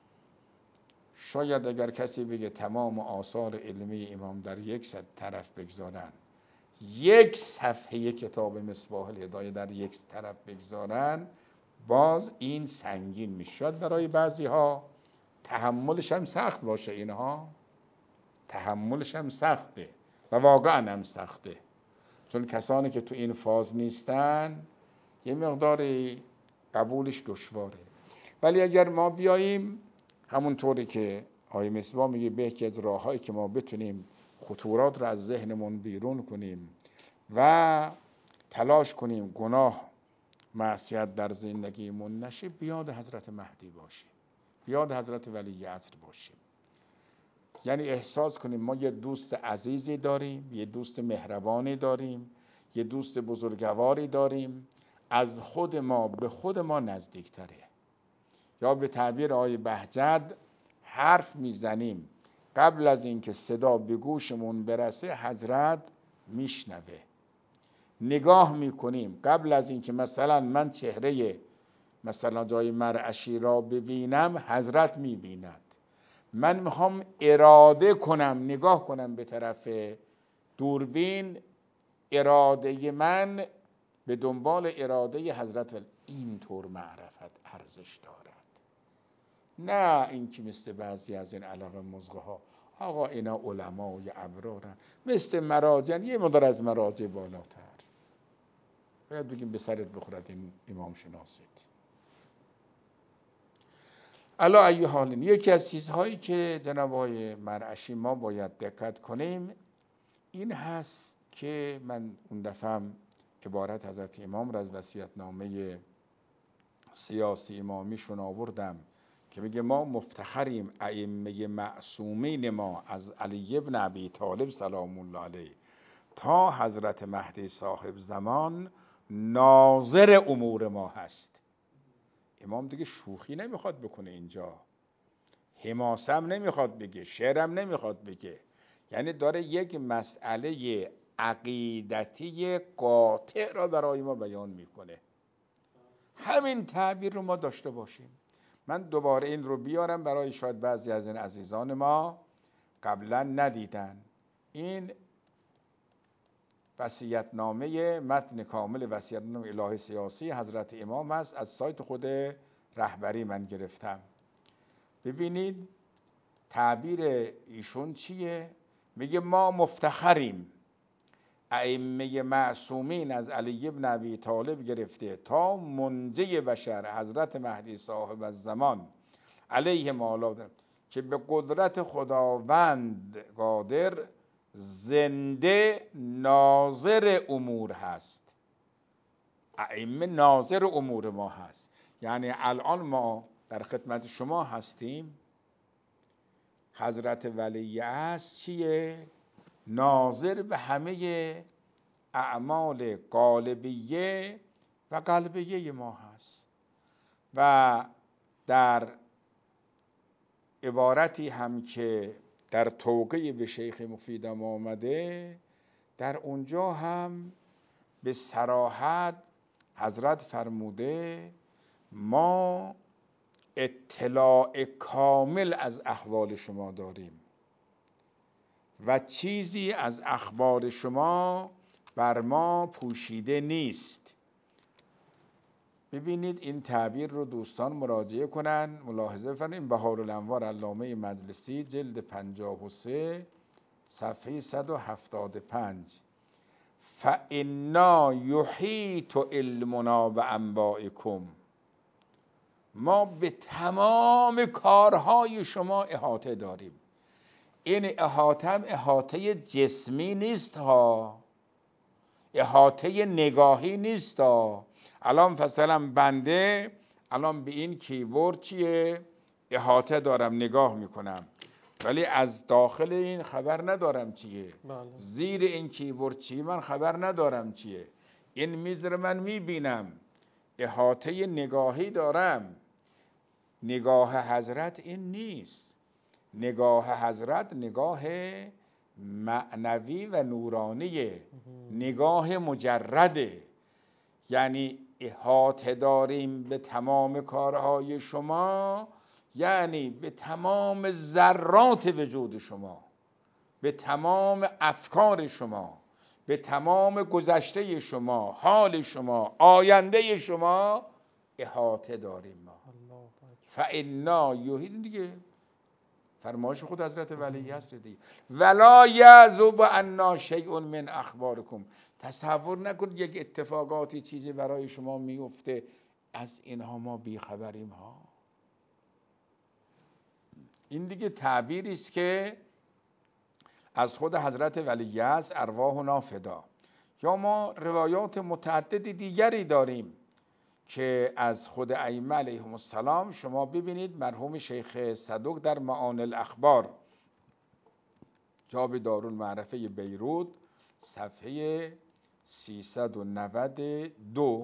شاید اگر کسی بگه تمام آثار علمی امام در یک طرف بگذارن، یک صفحه کتاب مصباح الهدایه در یک طرف بگذارن، باز این سنگین میشد برای بعضی ها، تحملش هم سخت باشه، اینها تحملش هم سخته و واقعا هم سخته، چون کسانی که تو این فاز نیستن یه مقداری قبولش دشواره. ولی اگر ما بیاییم همونطوری که آیه مصباح میگه به یکی از راههایی که ما بتونیم خطورات رو از ذهنمون بیرون کنیم و تلاش کنیم گناه معصیت در زندگیمون نشه، بیاد حضرت مهدی باشیم، بیاد حضرت ولی عصر باشیم. یعنی احساس کنیم ما یه دوست عزیزی داریم، یه دوست مهربانی داریم، یه دوست بزرگواری داریم، از خود ما به خود ما نزدیکتره. یا به تعبیر آقای بهجت حرف میزنیم قبل از اینکه صدا به گوشمون برسه حضرت میشنوه. نگاه میکنیم قبل از اینکه مثلا من چهره مثلا جای مرعشی را ببینم حضرت میبیند. من میخوام اراده کنم نگاه کنم به طرف دوربین، اراده من به دنبال اراده حضرت، اینطور معرفت ارزش دارد. نه این که مثل بعضی از این علاقه مزغه ها، آقا اینا علمای ابرارن، مثل مراجع، یه مدار از مراجع بالاتر، باید بگیم به سرت بخورد این امام شناسید. علا ای حال، یکی از چیزهایی که جناب آقای مرعشی ما باید دقت کنیم این هست که من اون دفعه عبارت حضرت امام را از وصیت‌نامه سیاسی امامیشون آوردم که میگه ما مفتخریم ائمه معصومین ما از علی ابن ابی طالب سلام الله علیه تا حضرت مهدی صاحب زمان ناظر امور ما هست. امام دیگه شوخی نمیخواد بکنه اینجا، حماسه هم نمیخواد بگه، شعرم نمیخواد بگه، یعنی داره یک مسئله عقیدتی قاطع را برای ما بیان میکنه. همین تعبیر رو ما داشته باشیم. من دوباره این رو بیارم برای شاید بعضی از این عزیزان ما قبلا ندیدن. این وصیت‌نامه، متن کامل وصیت‌نامه الهی سیاسی حضرت امام هست، از سایت خود رهبری من گرفتم. ببینید تعبیر ایشون چیه؟ میگه ما مفتخریم ائمه معصومین از علی ابن ابی طالب گرفته تا منجی بشر حضرت مهدی صاحب الزمان علیه مولا که به قدرت خداوند قادر زنده ناظر امور هست. ائمه ناظر امور ما هست، یعنی الان ما در خدمت شما هستیم، حضرت ولی عصر چیه؟ ناظر به همه اعمال قالبیه و قلبیه ما هست. و در عبارتی هم که در توقیع به شیخ مفیدم آمده، در اونجا هم به صراحت حضرت فرموده ما اطلاع کامل از احوال شما داریم و چیزی از اخبار شما بر ما پوشیده نیست. ببینید این تعبیر رو دوستان مراجعه کنن، ملاحظه فرمایید. این بهارالانوار علامه مجلسی جلد 53 صفحه 175. فإنا یحیط علمنا بأنبائکم، ما به تمام کارهای شما احاطه داریم. این احاطه هم احاطه جسمی نیست ها، احاطه نگاهی نیست ها. الان مثلا بنده الان به این کیبورد چیه احاطه دارم، نگاه میکنم، ولی از داخل این خبر ندارم چیه. زیر این کیبورد چیه من خبر ندارم چیه. این میز رو من میبینم، احاطه نگاهی دارم. نگاه حضرت این نیست. نگاه حضرت نگاه معنوی و نورانیه، نگاه مجرده. یعنی احاطه داریم به تمام کارهای شما، یعنی به تمام ذرات وجود شما، به تمام افکار شما، به تمام گذشته شما، حال شما، آینده شما احاطه داریم ما. فإنا یحیط، دیگه فرمایش خود حضرت ولی هست دیگه. ولا یعزب عنا شیء من اخبارکم. تصور نکنید یک اتفاقاتی چیزی برای شما میفته از اینها ما بیخبریم ها. این دیگه تعبیری است که از خود حضرت ولی است، ارواحنا فدا. یا ما روایات متعدد دیگری داریم که از خود ائمه علیهم السلام. شما ببینید مرحوم شیخ صدوق در معانی الاخبار جاب دارالمعرفه بیروت صفحه 392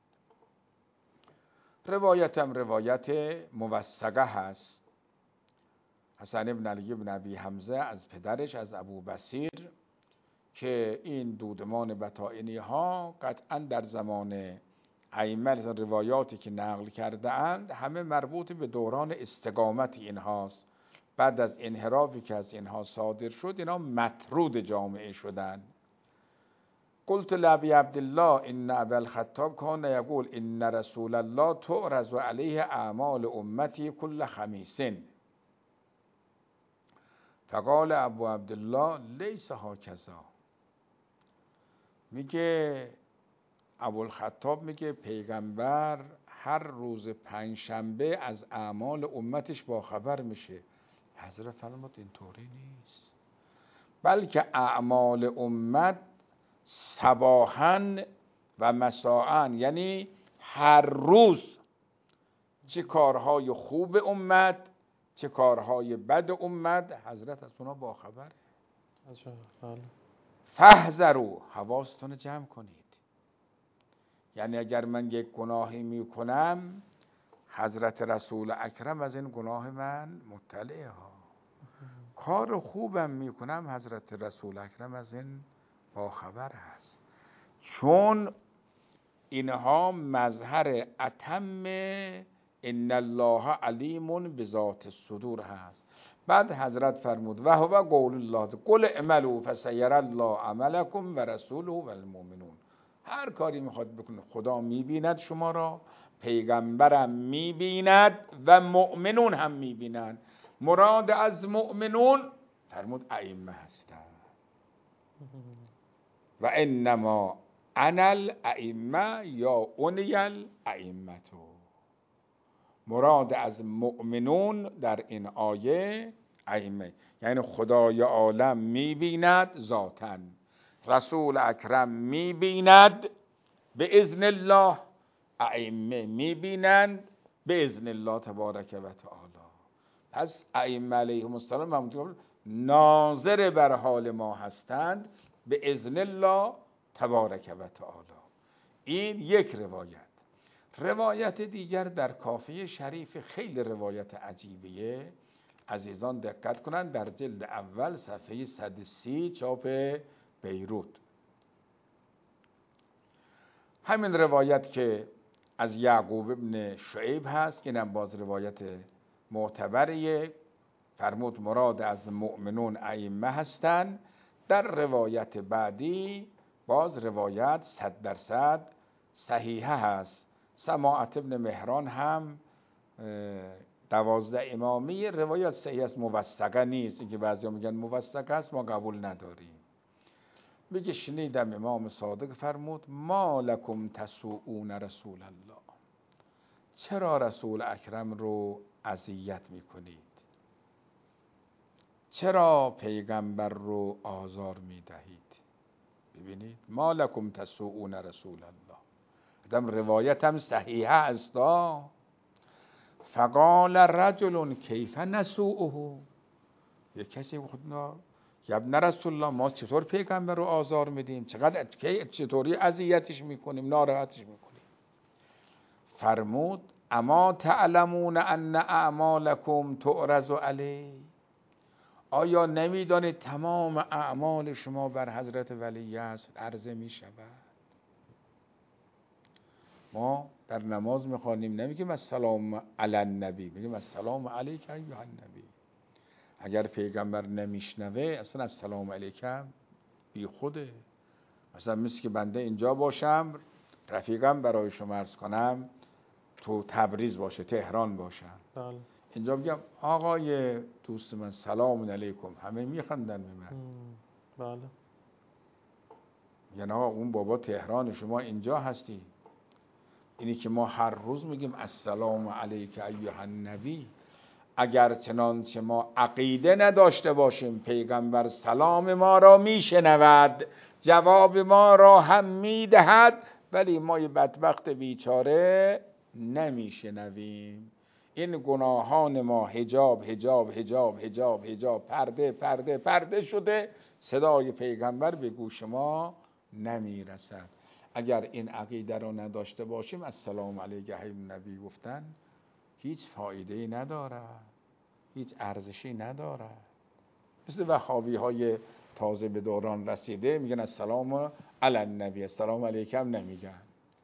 روایتم روایت موثقه هست. حسن ابن علی ابن ابی حمزه از پدرش از ابو بصیر که این دودمان بطائنی ها قطعا در زمان ائمه روایاتی که نقل کرده اند همه مربوط به دوران استقامت اینهاست. بعد از انحرافی که از اینها صادر شد اینا مطرود جامعه شدند. قلت لابی عبدالله ان ابا الخطاب کان یقول ان رسول الله تعرض علیه اعمال امتی کل خمیس، فقال ابو عبدالله لیس هکذا. میگه ابوالخطاب میگه پیغمبر هر روز پنجشنبه از اعمال امتش با خبر میشه. حضرت فرمود اینطوری نیست، بلکه اعمال امت صباحاً و مساءاً، یعنی هر روز چه کارهای خوب امت چه کارهای بد امت حضرت از اونا با خبره. فاحذروا، حواستون جمع کنید. یعنی اگر من یک گناهی میکنم حضرت رسول اکرم از این گناه من مطلعه ها. کار خوبم میکنم حضرت رسول اکرم از این باخبر هست، چون اینها مظهر اتم ان الله علیم بذات الصدور هست. بعد حضرت فرمود و هو قول الله قل اعملوا فسیری الله عملکم و رسوله و المؤمنون. هر کاری میخواد بکنه خدا میبیند شما را، پیغمبرم میبیند و مؤمنون هم میبینند. مراد از مؤمنون فرمود ائمه هستند. و انما انا الائمه یا اونی الائمه. مراد از مؤمنون در این آیه ائمه، یعنی خدای عالم میبیند ذاتاً، رسول اکرم میبیند به اذن الله، ائمه میبینند به اذن الله تبارک و تعالی. پس ائمه علیهم السلام ناظر بر حال ما هستند به اذن الله تبارک و تعالی. این یک روایت. روایت دیگر در کافی شریف، خیلی روایت عجیبیه. عزیزان دقت کنند، در جلد اول صفحه 130 چاپ بیروت. همین روایت که از یعقوب ابن شعیب هست که اینم باز روایت معتبریه. فرمود مراد از مؤمنون ائمه هستند. در روایت بعدی باز روایت 100% صحیحه هست. سماعت ابن مهران هم 12 امامی روایت صحیح است، موثقه نیست. اینکه بعضیا میگن موثقه است، ما قبول نداریم. میگه شنیدم امام صادق فرمود ما لکم تسوؤون رسول الله، چرا رسول اکرم رو اذیت میکنید؟ چرا پیغمبر رو آزار میدهید؟ ببینید، ما لکم تسوؤون رسول الله، ادم روایت هم صحیحه است. فقال رجل کیف نسوؤه، یک کسی خودنا که ابن رسول الله ما چطور پیغمبر رو آزار میدیم؟ چطوری اذیتش میکنیم، ناراحتش میکنیم؟ فرمود اما تعلمون ان اعمالکم تعرض علیه، آیا نمیدانید تمام اعمال شما بر حضرت ولی است عرضه میشود؟ ما در نماز میخوانیم نمیگیم السلام علی النبی، میگیم السلام علیک ایها النبی. اگر پیغمبر نمیشنوه اصلا السلام علیکم بی خوده. مثلا مثل که بنده اینجا باشم، رفیقم برای شما عرض کنم تو تبریز باشه، تهران باشم، اینجا بگم آقای دوست من سلام علیکم، همه میخندن به من. بله. یعنی آقا اون بابا تهران، شما اینجا هستی. اینی که ما هر روز میگیم السلام علیک ایها النبی، اگر چنانچه ما عقیده نداشته باشیم پیغمبر سلام ما را میشنود، جواب ما را هم میدهد، ولی ما بدبخت بیچاره نمیشنویم. این گناهان ما حجاب حجاب حجاب حجاب حجاب، پرده پرده پرده شده، صدای پیغمبر به گوش ما نمیرسد. اگر این عقیده را نداشته باشیم السلام علیک ایها النبی گفتن هیچ فایده‌ای ندارد، هیچ ارزشی ندارد. مثل وهابی های تازه به دوران رسیده میگن السلام علی النبی، السلام علیکم نمیگن.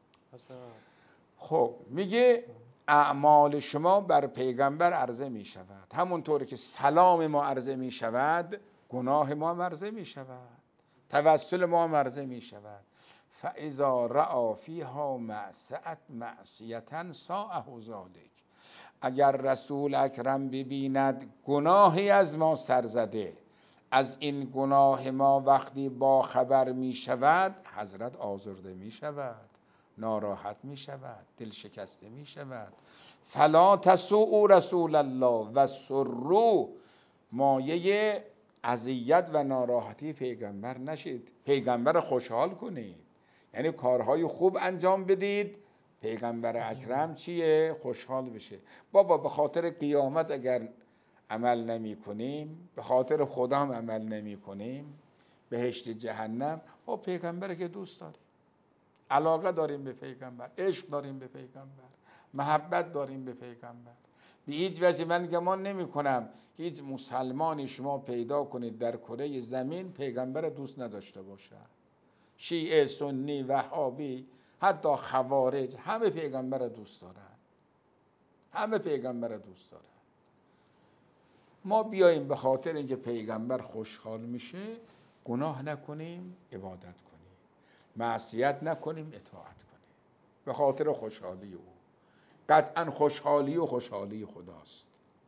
خب میگه اعمال شما بر پیغمبر عرضه میشود، همونطور که سلام ما عرضه میشود گناه ما عرضه میشود، توسل ما عرضه میشود. فاذا رأى فیها معصیة ساءه ذلک، اگر رسول اکرم ببیند گناهی از ما سرزده، از این گناه ما وقتی با خبر می شود حضرت آزرده می شود، ناراحت می شود، دل شکسته می شود. فلا تسوء رسول الله و سروا، مایه اذیت و ناراحتی پیغمبر نشید، پیغمبر خوشحال کنید، یعنی کارهای خوب انجام بدید، پیغمبر اکرم چیه؟ خوشحال بشه. بابا به خاطر قیامت اگر عمل نمی کنیم، به خاطر خدا هم عمل نمی کنیم، بهشت جهنم، با پیغمبر که دوست داریم، علاقه داریم به پیغمبر، عشق داریم به پیغمبر، محبت داریم به پیغمبر. به هیچ وجه من گمان نمی کنم که هیچ مسلمانی شما پیدا کنید در کره زمین پیغمبر دوست نداشته باشه. شیعه، سنی، وهابی، حتی خوارج، همه پیغمبر دوست دارن، همه پیغمبر دوست دارن. ما بیاییم به خاطر اینکه پیغمبر خوشحال میشه گناه نکنیم، عبادت کنیم، معصیت نکنیم، اطاعت کنیم، به خاطر خوشحالی او. قطعا خوشحالی و خوشحالی خداست،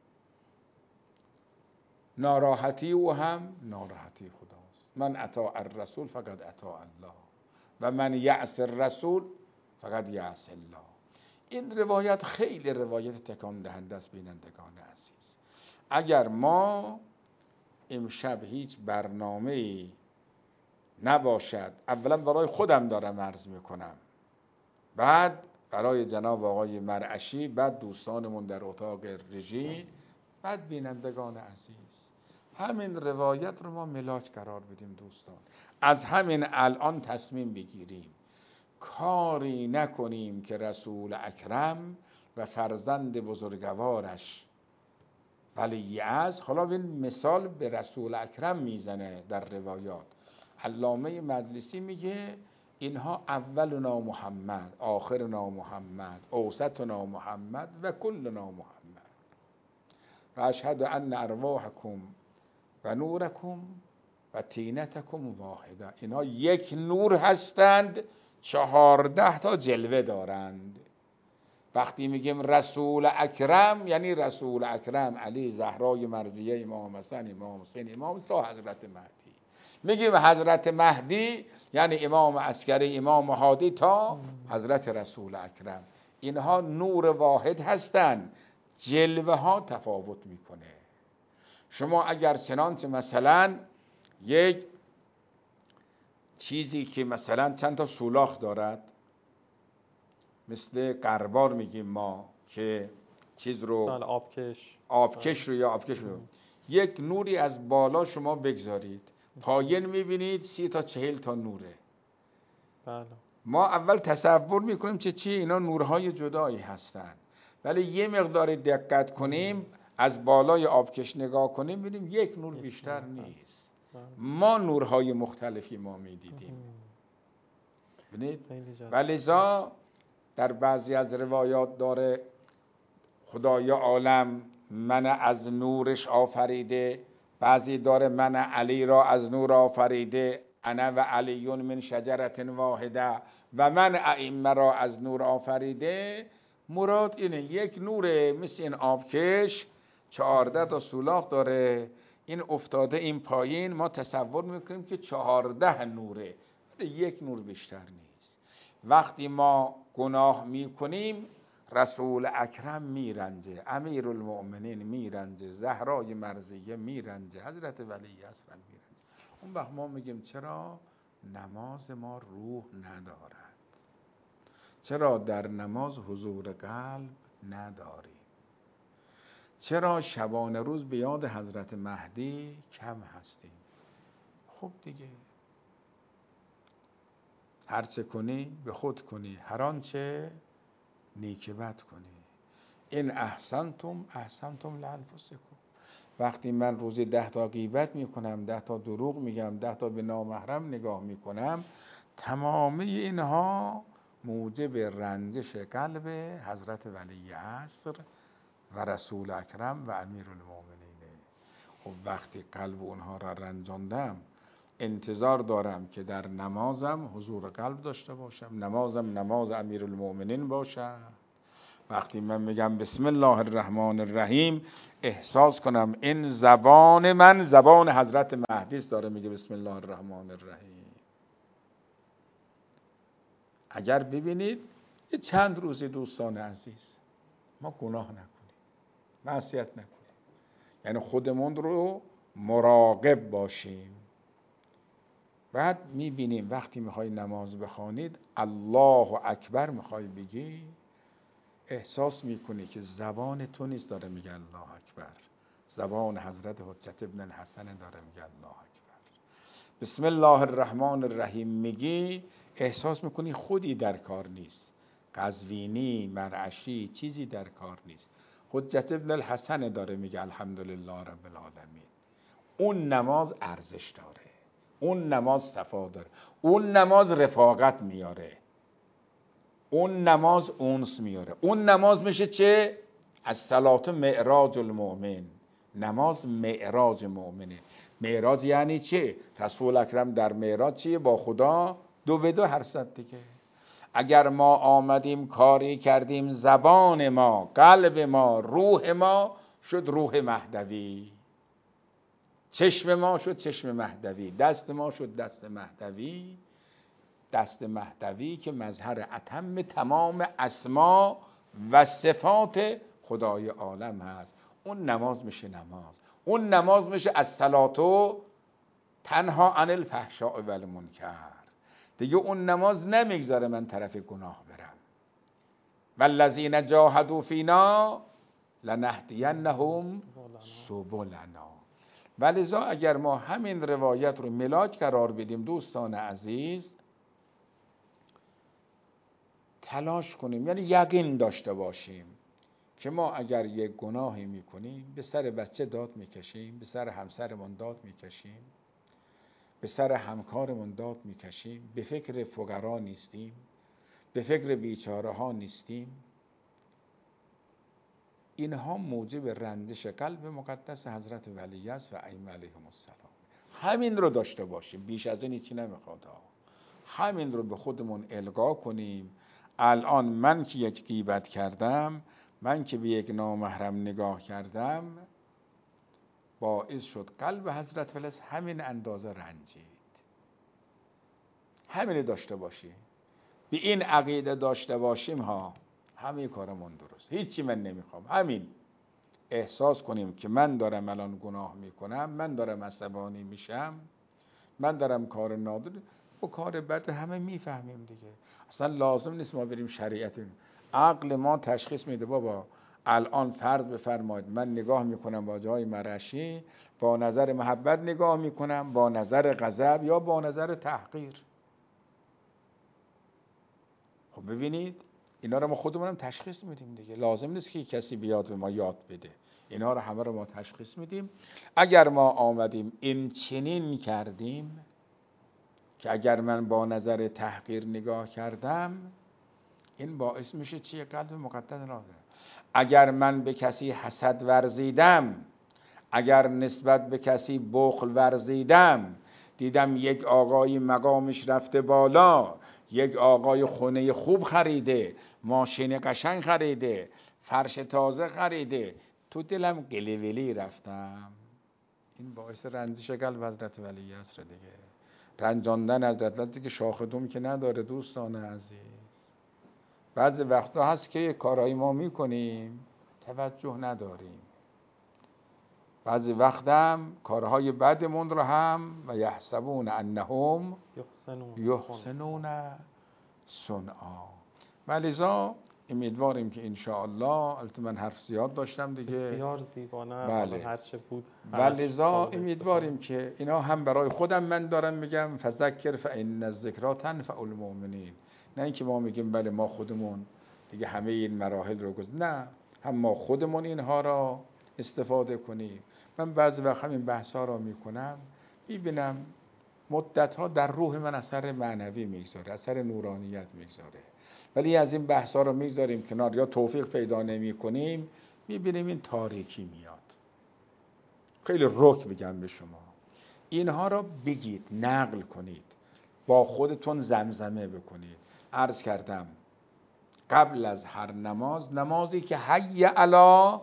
ناراحتی او هم ناراحتی خداست. من اطاع الرسول فقد اطاع الله و من یعص الرسول فقد یعص الله. این روایت خیلی روایت تکان دهنده است بینندگان عزیز. اگر ما امشب هیچ برنامه‌ای نباشد، اولا برای خودم دارم عرض میکنم، بعد برای جناب آقای مرعشی، بعد دوستانمون در اتاق رژی، بعد بینندگان عزیز، همین روایت رو ما ملاک قرار بدیم دوستان. از همین الان تصمیم بگیریم کاری نکنیم که رسول اکرم و فرزند بزرگوارش ولی از، حالا این مثال به رسول اکرم میزنه در روایات. علامه مجلسی میگه اینها اولنا محمد، آخرنا محمد، اوسطنا محمد و کلنا محمد و اشهد ان ارواحکم و نورکم و طینتکم واحده. اینها یک نور هستند، 14 تا جلوه دارند. وقتی میگیم رسول اکرم یعنی رسول اکرم علی، زهرای مرضیه، امام حسن، امام حسین، امام تا حضرت مهدی. میگیم حضرت مهدی یعنی امام عسکری، امام هادی تا حضرت رسول اکرم. اینها نور واحد هستند، جلوه ها تفاوت میکنه. شما اگر چنانچه مثلا یک چیزی که مثلا چند تا سولاخ دارد، مثل قربار میگیم ما که چیز رو آبکش رو یا آبکش رو یک نوری از بالا شما بگذارید، پایین میبینید 30 تا 40 تا نوره. بله. ما اول تصور میکنیم چی اینا نورهای جدایی هستند، ولی یه مقدار دقت کنیم از بالای آبکش نگاه کنیم ببینیم یک نور بیشتر نیست. ما نورهای مختلفی ما میدیدیم. ببینید ولذا در بعضی از روایات داره خدای عالم من از نورش آفریده، بعضی داره من علی را از نور آفریده، انا و علیون من شجرت واحده و من ائمه را از نور آفریده. مراد اینه یک نوره مثل این آبکش 14 تا سولاخ داره، این افتاده این پایین، ما تصور میکنیم که 14 نوره، ولی یک نور بیشتر نیست. وقتی ما گناه میکنیم رسول اکرم میرنجه، امیر المؤمنین میرنجه، زهرای مرضیه میرنجه، حضرت ولی اصلا میرنجه. اون وقت ما میگیم چرا نماز ما روح ندارد، چرا در نماز حضور قلب نداریم، چرا شبانه روز به یاد حضرت مهدی کم هستیم. خب دیگه هرچه کنی به خود کنی، هر آنچه نیکی بد کنی. این احسنتم احسنتم لانفسکم. وقتی من روزی 10 تا غیبت میکنم، 10 تا دروغ میگم، 10 تا به نامحرم نگاه میکنم، تمامی اینها موجب رنجش قلب حضرت ولی عصر و رسول اکرم و امیر المؤمنینه. خب وقتی قلب اونها را رنجاندم انتظار دارم که در نمازم حضور قلب داشته باشم، نمازم نماز امیر المؤمنین باشم. وقتی من میگم بسم الله الرحمن الرحیم احساس کنم این زبان من زبان حضرت مهدی است، داره میگه بسم الله الرحمن الرحیم. اگر ببینید یه چند روزی دوستان عزیز ما گناه نکنیم، معصیت نکنیم، یعنی خودمون رو مراقب باشیم. بعد میبینیم وقتی میخوای نماز بخوانید الله اکبر میخوای بگی، احساس میکنی که زبان تو نیست داره میگه الله اکبر، زبان حضرت حجت ابن الحسن داره میگه الله اکبر. بسم الله الرحمن الرحیم میگی، احساس میکنی خودی در کار نیست، قزوینی، مرعشی چیزی در کار نیست، حجت ابن الحسن داره میگه الحمدلله رب العالمین. اون نماز ارزش داره، اون نماز صفا داره، اون نماز رفاقت میاره، اون نماز اونس میاره. اون نماز میشه چه؟ الصلاة معراج المؤمن. نماز معراج مؤمنه. معراج یعنی چه؟ رسول اکرم در معراج چیه؟ با خدا 2 به 2 هرصد دیگه. اگر ما آمدیم کاری کردیم، زبان ما، قلب ما، روح ما شد روح مهدوی، چشم ما شد چشم مهدوی، دست ما شد دست مهدوی، دست مهدوی که مظهر اتم تمام اسما و صفات خدای عالم هست. اون نماز میشه نماز. اون نماز میشه الصلاة تنها عن الفحشاء و المنکر. دیگه اون نماز نمیگذاره من طرف گناه برم. والذین جاهدوا فینا لنهدینهم سبلنا. ولذا اگر ما همین روایت رو ملاک قرار بدیم دوستان عزیز، تلاش کنیم، یعنی یقین داشته باشیم که ما اگر یک گناهی میکنیم به سر بچه داد میکشیم، به سر همسرمون داد میکشیم، به سر همکارمون داد میکشیم، به فکر فقرا نیستیم، به فکر بیچاره ها نیستیم، اینها موجب رنجش قلب مقدس حضرت ولی است و ائمه علیهم السلام. همین رو داشته باشیم، بیش از این هیچی نمیخواد. همین رو به خودمون القا کنیم. الان من که یک غیبت کردم، من که به یک نامحرم نگاه کردم، باعث شد قلب حضرت ولی همین اندازه رنجید. همین داشته باشیم، به این عقیده داشته باشیم همه کارمون درست، هیچی من نمیخوام. همین احساس کنیم که من دارم الان گناه میکنم، من دارم عصبانی میشم، من دارم کار نادر و کار بد همه میفهمیم دیگه. اصلا لازم نیست ما بریم شریعت، عقل ما تشخیص میده. بابا الان فرض بفرمایید من نگاه میکنم با جای مرشی، با نظر محبت نگاه میکنم، با نظر غضب یا با نظر تحقیر. خب ببینید اینا رو ما خودمونم تشخیص میدیم دیگه. لازم نیست که کسی بیاد به ما یاد بده، اینا رو همه رو ما تشخیص میدیم. اگر ما آمدیم این چنین کردیم که اگر من با نظر تحقیر نگاه کردم، این باعث میشه چیه؟ قلب مقدس را. اگر من به کسی حسد ورزیدم، اگر نسبت به کسی بخل ورزیدم، دیدم یک آقای مقامش رفته بالا، یک آقای خونه خوب خریده، ماشین قشنگ خریده، فرش تازه خریده، تو دلم قلیولی رفتم، این باعث رنجش قلب حضرت ولی است دیگه. رنجاندن حضرت ولی که شاخ دوم که نداره دوستان عزیز. بعضی وقتا هست که کارهای ما میکنیم توجه نداریم، بعضی وقتا کارهای بدمون رو هم و یحسبون انهم یحسنون صنعا. ولذا امیدواریم که انشاءالله، البته من حرف زیاد داشتم دیگه، بسیار زیبانه، بله. هر چه بود. ولذا امیدواریم که اینا هم برای خودم من دارم میگم فذکر فان الذکری تنفع المؤمنین، نه اینکه ما میگیم بله ما خودمون دیگه همه این مراحل رو نه، هم ما خودمون اینها را استفاده کنیم. من بعضی وقت همین بحثا را میکنم، میبینم مدت‌ها در روح من اثر معنوی میگذاره، اثر نورانیت میگذاره، ولی از این بحثا رو میذاریم کنار یا توفیق پیدا نمی‌کنیم، میبینیم این تاریکی میاد. خیلی رک بگم به شما، اینها را بگید، نقل کنید، با خودتون زمزمه بکنید. عرض کردم قبل از هر نماز، نمازی که حی علی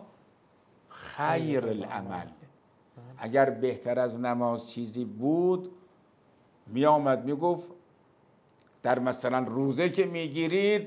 خیر العمل، اگر بهتر از نماز چیزی بود می آمد می گفت در مثلا روزه که میگیرید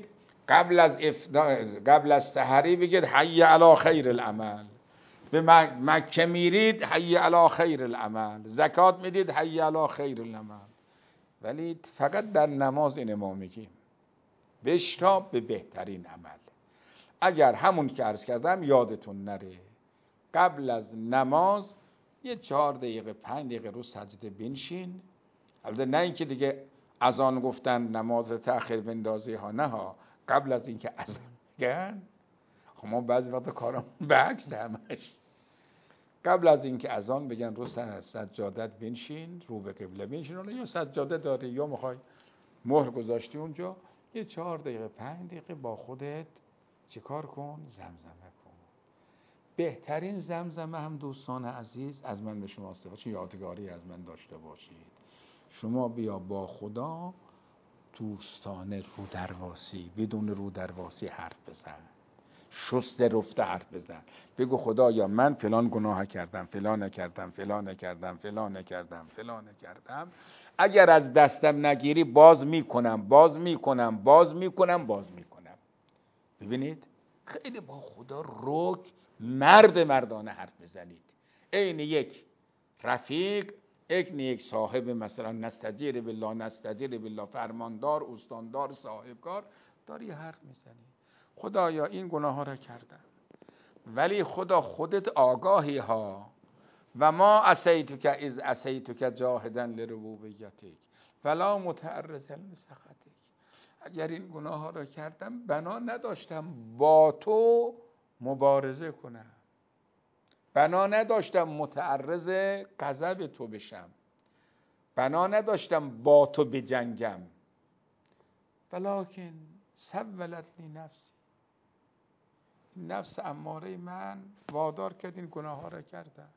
قبل از سحری بگید حی علی خیر العمل، به مکه میرید حی علی خیر العمل، زکات میدید حی علی خیر العمل. ولی فقط در نماز این ما میگیم بشتاب به بهترین عمل. اگر همون که عرض کردم یادتون نره، قبل از نماز یه 4 دقیقه 5 دقیقه رو سجده بنشین. البته نه اینکه دیگه اذان گفتن نماز تأخیر بندازی ها، نه ها، قبل از اینکه اذان بگن. خب ما بعضی وقت کارمون برعکس همش، قبل از اینکه اذان بگن رو سجادت بنشین، رو به قبله بنشین، یا سجاده داری یا میخوای مهر گذاشتی اونجا، یه 4 دقیقه 5 دقیقه با خودت چیکار کن؟ زمزمه کن. بهترین زمزمه هم دوستان عزیز از من به شما استفاده، چون یادگاری از من داشته باشید. شما بیا با خدا دوستانه رو درواسی، بدون رو درواسی حرف بزن، شسته رفته حرف بزن، بگو خدایا من فلان گناه کردم، فلان کردم، فلان کردم، فلان کردم، فلان کردم، اگر از دستم نگیری باز میکنم، باز میکنم، باز میکنم، باز میکنم. ببینید خیلی با خدا رک مردانه حرف بزنید. عین یک رفیق، یک صاحب، مثلا نستجیر بالله، نستجیر بالله، فرماندار، استاندار، صاحبکار، داری حرف میزنی. خدایا این گناه ها را کردم، ولی خدا خودت آگاهی ها، و ما عصیتک اذ عصیتک جاهدا لربوبیتک فلا متعرضا لسخطک. اگر این گناه ها را کردم بنا نداشتم با تو مبارزه کنم، بنا نداشتم متعرض غضب تو بشم، بنا نداشتم با تو بجنگم. ولکن سولت لی نفسی، نفس اماره من وادار کرد این گناه ها را کردم.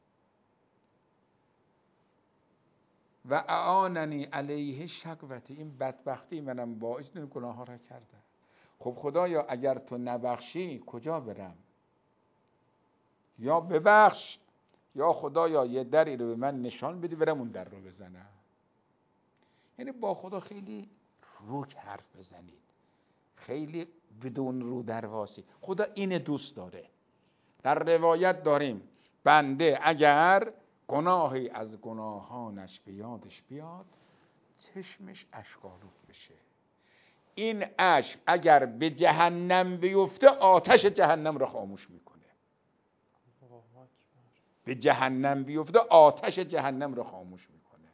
و اعاننی علیه شقوتی، این بدبختی منم باعث این گناه ها را کردم. خب خدایا اگر تو نبخشی کجا برم؟ یا ببخش یا خدایا یه دری رو به من نشان بدی برم اون در رو بزنم. یعنی با خدا خیلی روک حرف بزنید، خیلی بدون رو درواسی. خدا این دوست داره. در روایت داریم بنده اگر گناهی از گناهانش به یادش بیاد چشمش اشک‌آلود بشه، این اشک اگر به جهنم بیفته آتش جهنم را خاموش میکنه. به جهنم بیفته آتش جهنم را خاموش میکنه.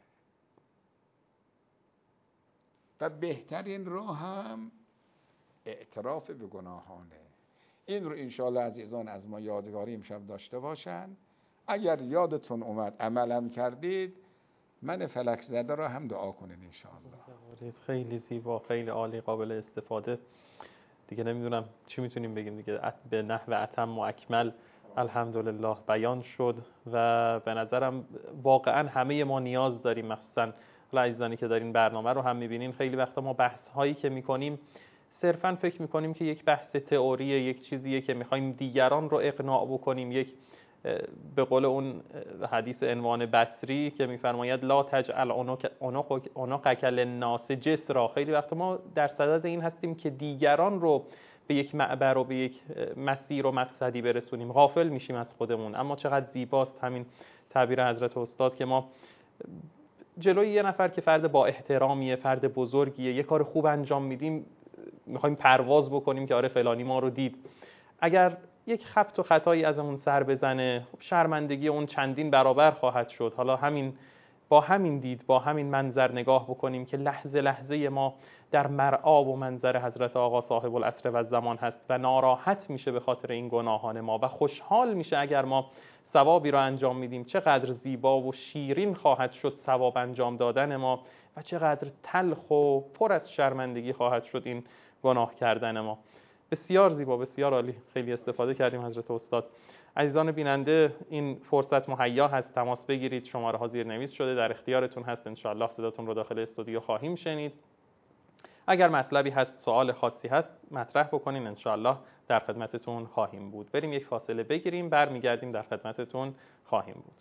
و بهترین راه هم اعتراف به گناهانه. این رو انشاءالله عزیزان از ما یادگاری امشب داشته باشن. اگر یادتون اومد عملم کردید من فلک زده را هم دعا کنید انشاءالله. خیلی زیبا، خیلی عالی، قابل استفاده. دیگه نمیدونم چی میتونیم بگیم دیگه. به نحو اتم و اکمل الحمدلله بیان شد و به نظرم واقعا همه ما نیاز داریم، مخصوصا عزیزانی که دارین برنامه رو هم میبینین. خیلی وقتا ما بحث هایی که میکنیم صرفا فکر میکنیم که یک بحث تئوریه، یک چیزیه که میخوایم دیگران رو اقناع بکنیم. یک به قول اون حدیث عنوان بصری که میفرماید لا تجعل عنقک للناس جسرا. خیلی وقتا ما در صدد این هستیم که دیگران رو به یک معبر و به یک مسیر و مقصدی برسونیم، غافل میشیم از خودمون. اما چقدر زیباست همین تعبیر حضرت استاد که ما جلوی یه نفر که فرد با احترامیه، فرد بزرگیه، یه کار خوب انجام میدیم، میخوایم پرواز بکنیم که آره فلانی ما رو دید. اگر یک خبط و خطایی ازمون سر بزنه، شرمندگی اون چندین برابر خواهد شد. حالا با همین دید، با همین منظر نگاه بکنیم که لحظه لحظه ما در مرعا و منظر حضرت آقا صاحب العصر و زمان هست و ناراحت میشه به خاطر این گناهان ما و خوشحال میشه اگر ما ثوابی را انجام میدیم. چقدر زیبا و شیرین خواهد شد ثواب انجام دادن ما و چقدر تلخ و پر از شرمندگی خواهد شد این گناه کردن ما. بسیار زیبا، بسیار عالی، خیلی استفاده کردیم حضرت استاد. عزیزان بیننده این فرصت مهیا هست، تماس بگیرید، شماره ها زیرنویس شده، در اختیارتون هست. انشاءالله صداتون رو داخل استودیو خواهیم شنید. اگر مطلبی هست، سوال خاصی هست مطرح بکنین، انشاءالله در خدمتتون خواهیم بود. بریم یک فاصله بگیریم، برمیگردیم در خدمتتون خواهیم بود.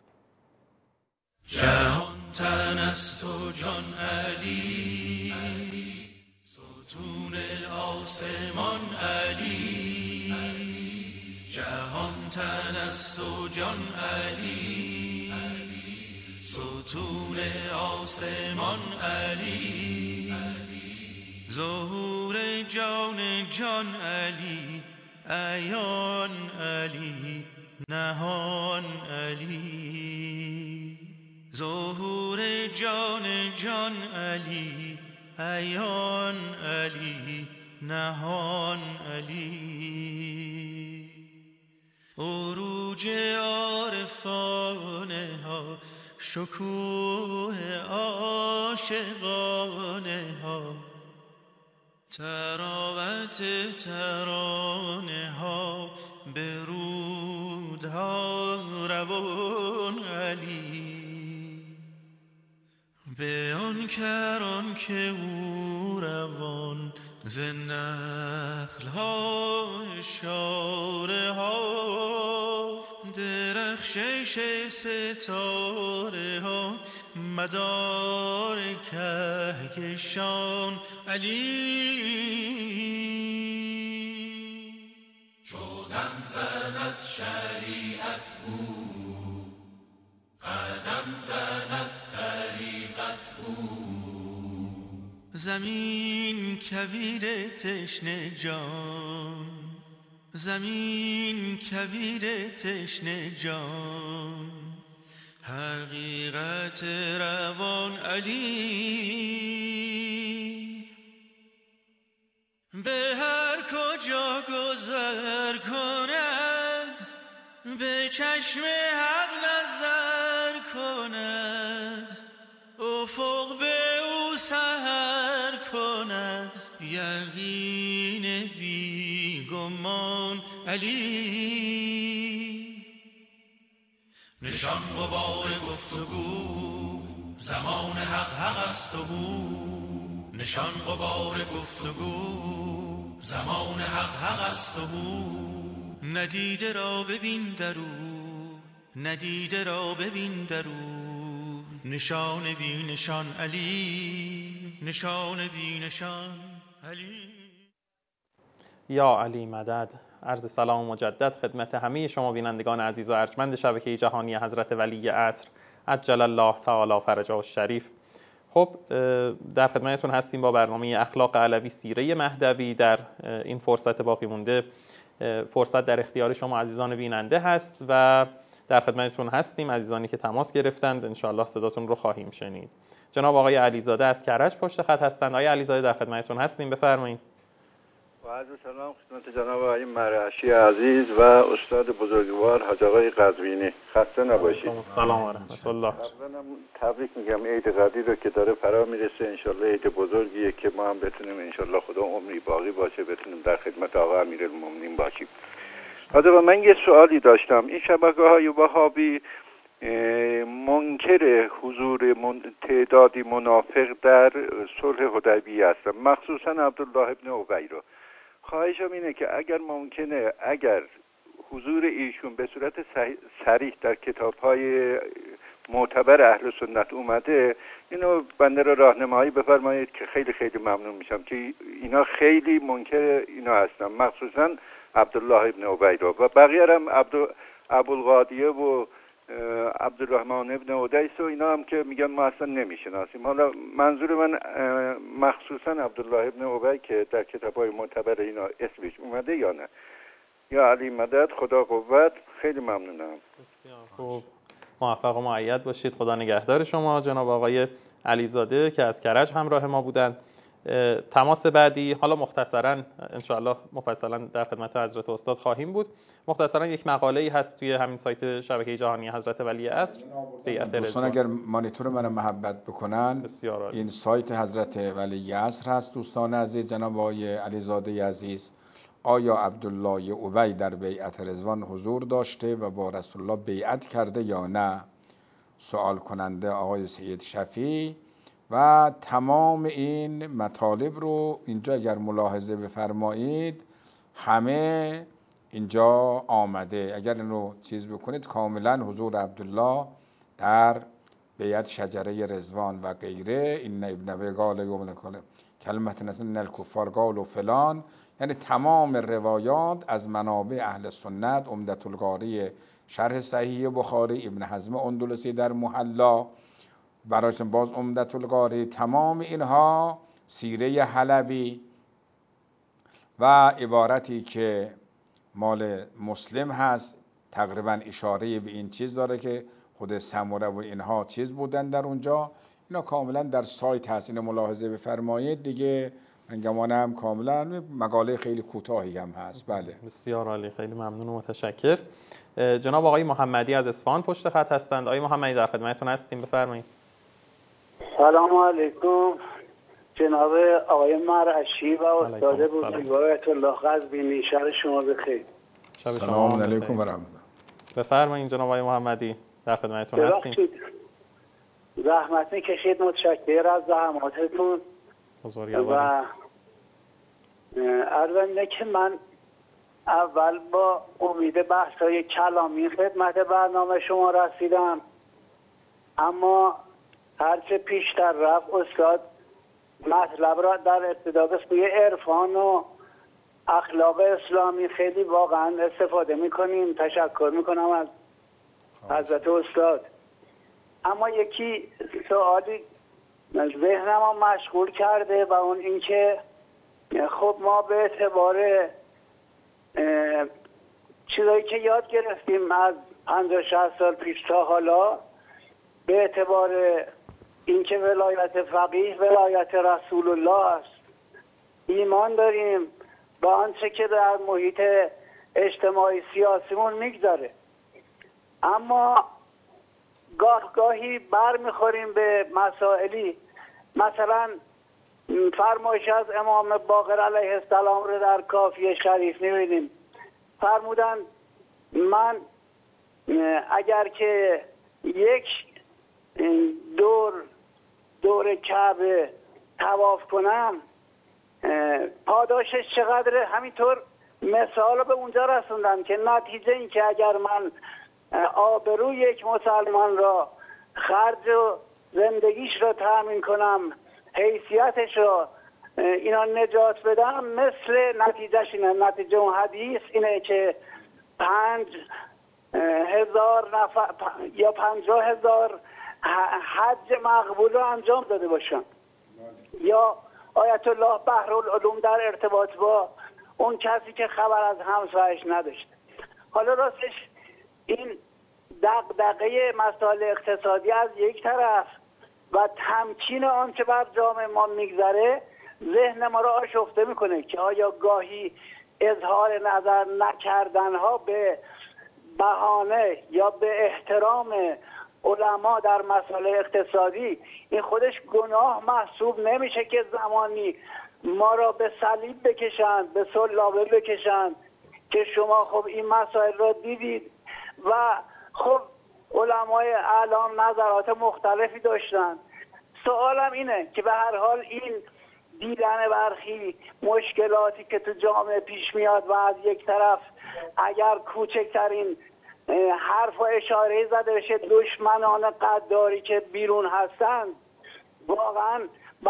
جهان تن است و جان علی، ستون آسمان علی. جهان تن است و جان علی، ستون آسمان علی. ظهور جان جان علی، عیان علی، نهان علی. ظهور جان جان علی، عیان علی، نهان علی. عروج عارفانه ها، شکوه عاشقانه ها، تراوت ترانه ها، برودها روان علی. به آن کران که او روان ز نخل ها اشاره ها، درخشش ستاره ها، مدار کهکشان علی. چودم زند شریعت او، قدم زند طریقت او. زمین کویر تشنه جان، زمین کویر تشنه جان، حقیقت روان علی به هر کجا گذر کند به چشم حق نظر کند افق به او سحر کند یقین بی گمان علی نشان غبار گفتگو زمان حق است و هو نشان غبار گفتگو زمان حق است و هو ندیده را ببین درو ندیده را ببین درو نشان بی نشان علی نشان بی نشان علی. یا علی مدد. عرض سلام مجدد خدمت همه شما بینندگان عزیز و ارجمند شبکه جهانی حضرت ولی عصر عجل الله تعالی فرجه الشریف. خب در خدمتتون هستیم با برنامه اخلاق علوی سیره مهدوی. در این فرصت باقی مونده فرصت در اختیار شما عزیزان بیننده هست و در خدمتتون هستیم. عزیزانی که تماس گرفتند انشاءالله صداتون رو خواهیم شنید. جناب آقای علیزاده از کرج پشت خط هستند. آقای علیزاده در خدمتتون هستیم، بفرمایید. با عرض سلام خدمت جناب آقای مرعشی عزیز و استاد بزرگوار حاج آقای قزوینی. خسته نباشید. سلام و رحمت الله. اولا تبریک میگم عید قدیر رو که داره فرا میرسه. انشالله عید بزرگیه که ما هم بتونیم انشالله خدا عمری باقی باشه بتونیم در خدمت آقا امیرالمومنین باشیم. حالا من یه سوالی داشتم. این شبکه‌های وهابی منکر حضور تعدادی منافق در صلح حدیبیه هستن، مخصوصا عبدالله ابن ابی رو. خواهشم اینه که اگر ممکنه اگر حضور ایشون به صورت صریح در کتاب‌های معتبر اهل سنت اومده اینو بنده را راهنمایی بفرمایید که خیلی خیلی ممنون میشم که اینا خیلی منکر اینا هستن، مخصوصا عبدالله ابن ابی رو و بقیه هم ابوالقادیه و عبدالرحمن ابن اودیس و اینا هم که میگن ما اصلا نمیشناسیم. حالا منظور من مخصوصا عبدالله ابن ابی که در کتاب‌های معتبر اینا اسمش اومده یا نه. یا علی مدد، خدا قوت، خیلی ممنونم. بسیار خوب، موفق و مؤید باشید. خدا نگهدار شما جناب آقای علیزاده که از کرج همراه ما بودند. تماس بعدی حالا مختصرا انشاءالله مفصلا در خدمت حضرت استاد خواهیم بود. مختصرا یک مقاله‌ای هست توی همین سایت شبکه جهانی حضرت ولی عصر بیعت دوستان اگر مانیتور من محبت بکنن این سایت حضرت ولی عصر هست. دوستان عزیز، جناب آقای علیزاده عزیز آیا عبدالله ابی در بیعت رضوان حضور داشته و با رسول الله بیعت کرده یا نه؟ سوال کننده آقای سید شفیع. و تمام این مطالب رو اینجا اگر ملاحظه بفرمایید همه اینجا آمده. اگر این رو چیز بکنید کاملا حضور عبدالله در بیعت شجره رضوان و غیره، این ابن ابی قال یوم کلمت نسن الکفار قال و فلان، یعنی تمام روایات از منابع اهل سنت، عمدة القاری شرح صحیح بخاری، ابن حزم اندلسی در محلا برایشون باز عمدة القاری، تمام اینها سیره حلبی و عبارتی که مال مسلم هست تقریبا اشاره به این چیز داره که خود سموره و اینها چیز بودن در اونجا. اینا کاملا در سایت هست، اینو ملاحظه بفرمایید دیگه. من گمانم کاملا مقاله خیلی کوتاهی هم هست. بله بسیار عالی، خیلی ممنون و متشکر. جناب آقای محمدی از اصفهان پشت خط هستند. آقای محمدی در خدمتتون هستیم، بفرمایید. سلام علیکم جناب آقای مرعشی و استاد بزرگوار آیت الله قزوینی، شب شما بخیر. سلام علیکم و رحمت الله. بفرمایید جناب آقای محمدی در خدمتتون هستیم. زحمت میکشید، متشکر از زحماتتون و عرض که من اول با امید بحث‌های کلامی خدمت برنامه شما رسیدم، اما هرچه پیشتر رفت استاد مطلب را در ابتدا به سوی عرفان و اخلاق اسلامی خیلی واقعا استفاده میکنیم. تشکر میکنم از حضرت استاد. اما یکی سوالی ذهنم رو مشغول کرده و اون اینکه خب ما به اعتبار چیزایی که یاد گرفتیم از 50-60 سال پیش تا حالا به اعتبار اینکه ولایت فقیه ولایت رسول الله است. ایمان داریم به آنچه که در محیط اجتماعی سیاسیمون میگذاره، اما گاهی بر میخوریم به مسائلی. مثلا فرمایش از امام باقر علیه السلام رو در کافی شریف میبینیم. فرمودن من اگر که یک دور کعبه طواف کنم پاداشش چقدره. همینطور مثال رو به اونجا رسوندن که نتیجه این که اگر من آبروی یک مسلمان را خرج و زندگیش را تأمین کنم، حیثیتش را اینا نجات بدم، مثل نتیجهش اینه. نتیجه اون حدیث اینه که 5,000 نفر یا 50,000 حج مقبول رو انجام داده باشن. یا آیت الله بحرالعلوم در ارتباط با اون کسی که خبر از همسایش نداشته. حالا راستش این دغدغه مسائل اقتصادی از یک طرف و تمکین آنچه بر جامعه ما میگذره ذهن ما را آشفته میکنه که آیا گاهی اظهار نظر نکردن ها به بهانه یا به احترام علما در مسائل اقتصادی این خودش گناه محسوب نمیشه که زمانی ما را به صلیب بکشند، به صلابه بکشند که شما خب این مسائل را دیدید و خب علمای اعلام نظرات مختلفی داشتن. سوالم اینه که به هر حال این دیدن برخی مشکلاتی که تو جامعه پیش میاد و از یک طرف اگر کوچکترین حرف و اشاره زده بشه دشمنان قداری که بیرون هستند واقعا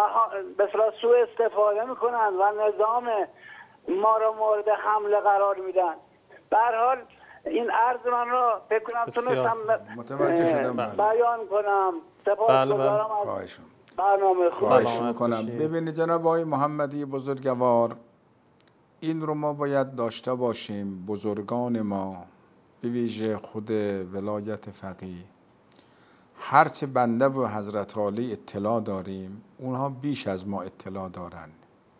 بسیار سوء استفاده میکنن و نظام ما را مورد حمله قرار میدن. به هر حال این عرض من را فکر کنم تونستم متوجه شدم. بیان کنم. سپاسگزارم از برنامه خوب. خواهش میکنم. ببینید جناب آقای محمدی بزرگوار، این رو ما باید داشته باشیم. بزرگان ما به ویژه خود ولایت فقیه هرچه بنده و حضرت عالی اطلاع داریم اونها بیش از ما اطلاع دارن،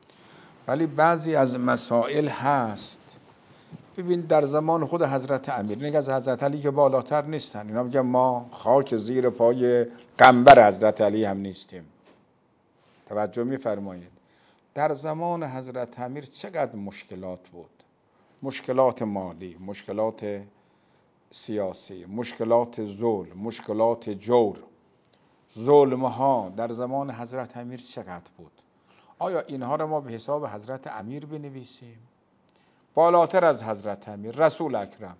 ولی بعضی از مسائل هست. ببین در زمان خود حضرت امیر، نگه از حضرت علی که بالاتر نیستن، اینا میگن ما خاک زیر پای قنبر حضرت علی هم نیستیم. توجه میفرمایید در زمان حضرت امیر چقدر مشکلات بود، مشکلات مالی، مشکلات سیاسی، مشکلات ظلم، مشکلات جور، ظلمها در زمان حضرت امیر چقدر بود. آیا اینها رو ما به حساب حضرت امیر بنویسیم؟ بالاتر از حضرت امیر رسول اکرم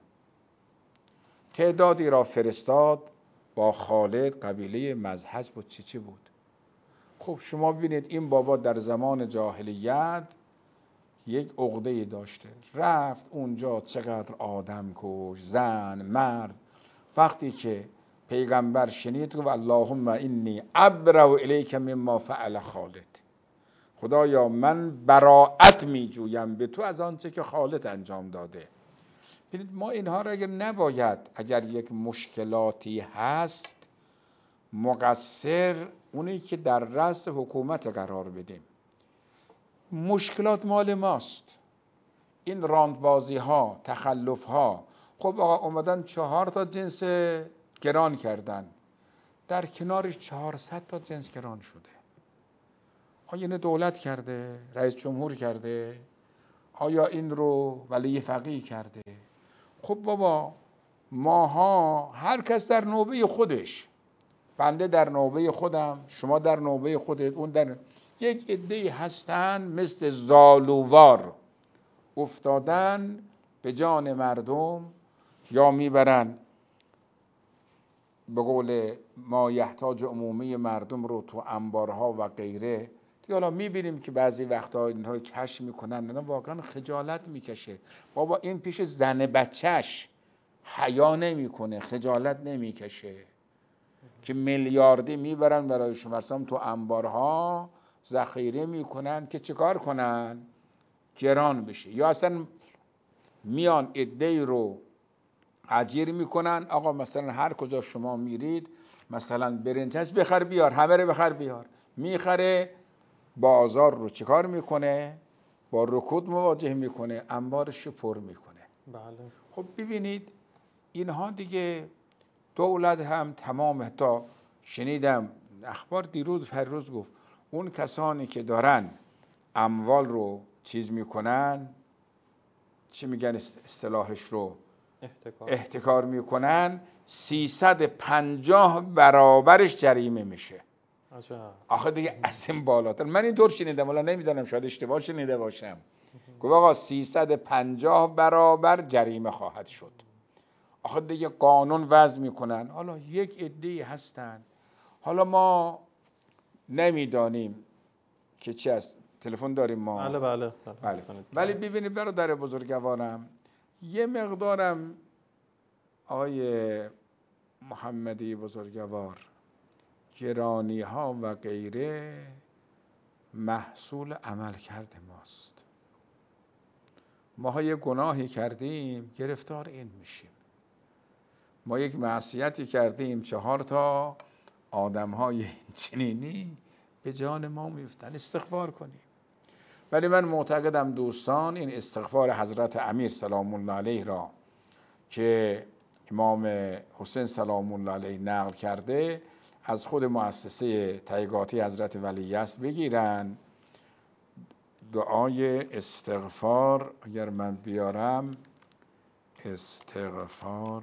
تعدادی را فرستاد با خالد، قبیله مزحج بود، چی بود. خب شما ببینید این بابا در زمان جاهلیت یک عقده‌ای داشته، رفت اونجا چقدر آدم کش، زن، مرد. وقتی که پیغمبر شنید گفت اللهم انی ابرأ الیک مما فعل خالد، خدایا من براءت می جویم به تو از آنچه که خالد انجام داده. ببینید ما اینها را اگر یک مشکلاتی هست مقصر اونی که در رأس حکومت قرار بدیم. مشکلات مال ماست، این راندبازی ها، تخلف ها. خب آقا اومدن 4 جنس گران کردن، در کنارش 400 جنس گران شده. آیا این دولت کرده؟ رئیس جمهور کرده؟ آیا این رو ولی فقیه کرده؟ خب بابا ماها هر کس در نوبه خودش، بنده در نوبه خودم، شما در نوبه خودت، اون در یک عده‌ای هستن مثل زالووار افتادن به جان مردم، یا میبرن به قول ما یحتاج عمومی مردم رو تو انبارها و غیره. حالا میبینیم که بعضی وقتا اینها رو کشف میکنن، واقعا خجالت میکشه. بابا این پیش زن بچهش حیا نمیکنه، خجالت نمیکشه که میلیاردی میبرن برای شما مثلا تو انبارها ذخیره میکنن که چیکار کنن؟ گران بشه. یا اصلا میان عده‌ای رو اجیر میکنن، آقا مثلا هر کجا شما میرید مثلا برنج هست بخر بیار، همه رو بخر بیار. میخره، بازار رو چیکار میکنه؟ با رکود مواجه میکنه، انبارش رو پر میکنه. بله. خب ببینید اینها دیگه دولت هم تمام، حتی شنیدم اخبار دیروز روز گفت اون کسانی که دارن اموال رو چیز میکنن، چی میگن اصطلاحش رو، احتکار میکنن، 350 برابرش جریمه میشه. آخه دیگه از این بالاتر من این طور شنیدم، ولی نمیدونم، شاید اشتباه شنیده باشم. گفت آقا 350 برابر جریمه خواهد شد. آخه دیگه قانون وضع میکنن، حالا یک عده‌ای هستن، حالا ما نمیدانیم که چی است. تلفن داریم ما؟ بله. ولی ببینید برادر بزرگوارم، یه مقدارم آقای محمدی بزرگوار، گرانی ها و غیره محصول عمل کرده ماست. ما یه گناهی کردیم گرفتار این میشیم. ما یک معصیتی کردیم 4 تا آدم های چنینی به جان ما میفتن. استغفار کنیم. ولی من معتقدم دوستان این استغفار حضرت امیر سلام الله علیه را که امام حسین سلام الله علیه نقل کرده از خود مؤسسه طریقاتی حضرت ولیعصر بگیرن. دعای استغفار اگر من بیارم، استغفار،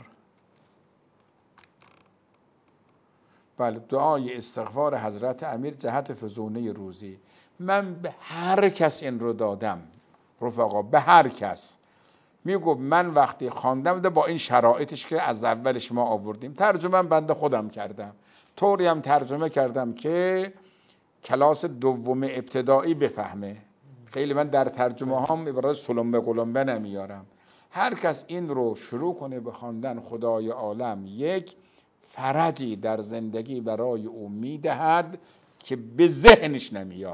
بله، دعای استغفار حضرت امیر جهت فزونه روزی. من به هر کس این رو دادم رفقا، به هر کس. میگو من وقتی خواندم ده با این شرایطش که از اولش ما آوردیم، ترجمه بنده خودم کردم، طوری هم ترجمه کردم که کلاس دوم ابتدایی بفهمه. خیلی من در ترجمه هم عبارات سلمبه قلمبه نمیارم. هر کس این رو شروع کنه به خواندن، خدای عالم یک فرجی در زندگی برای او میدهد که به ذهنش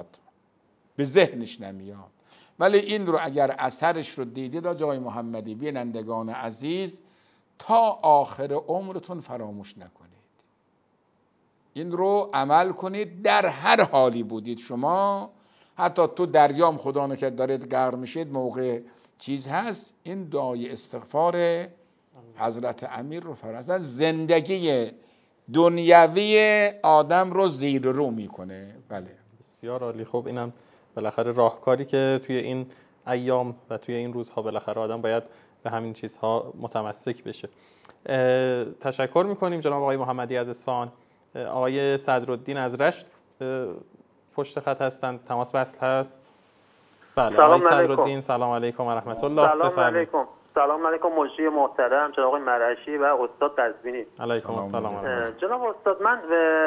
نمیاد. ولی این رو اگر اثرش رو دیدید آقای محمدی، بینندگان عزیز، تا آخر عمرتون فراموش نکنید. این رو عمل کنید در هر حالی بودید شما. حتی تو دریام خدا نکرد دارید غرق میشید، موقع چیز هست، این دعای استغفار حضرت امیر رو فرستن، زندگی دنیوی آدم رو زیر رو میکنه. بله بسیار عالی. خب اینم بالاخره راهکاری که توی این ایام و توی این روزها بالاخره آدم باید به همین چیزها متمسک بشه. تشکر میکنیم جناب آقای محمدی از اصفهان. آقای صدرالدین از رشت پشت خط هستند، تماس وصل هست. بله آقای صدرالدین، سلام علیکم و رحمت الله. سلام علیکم مجری محترم جناب آقای مرعشی و استاد قزوینی. علیکم السلام. جناب استاد، من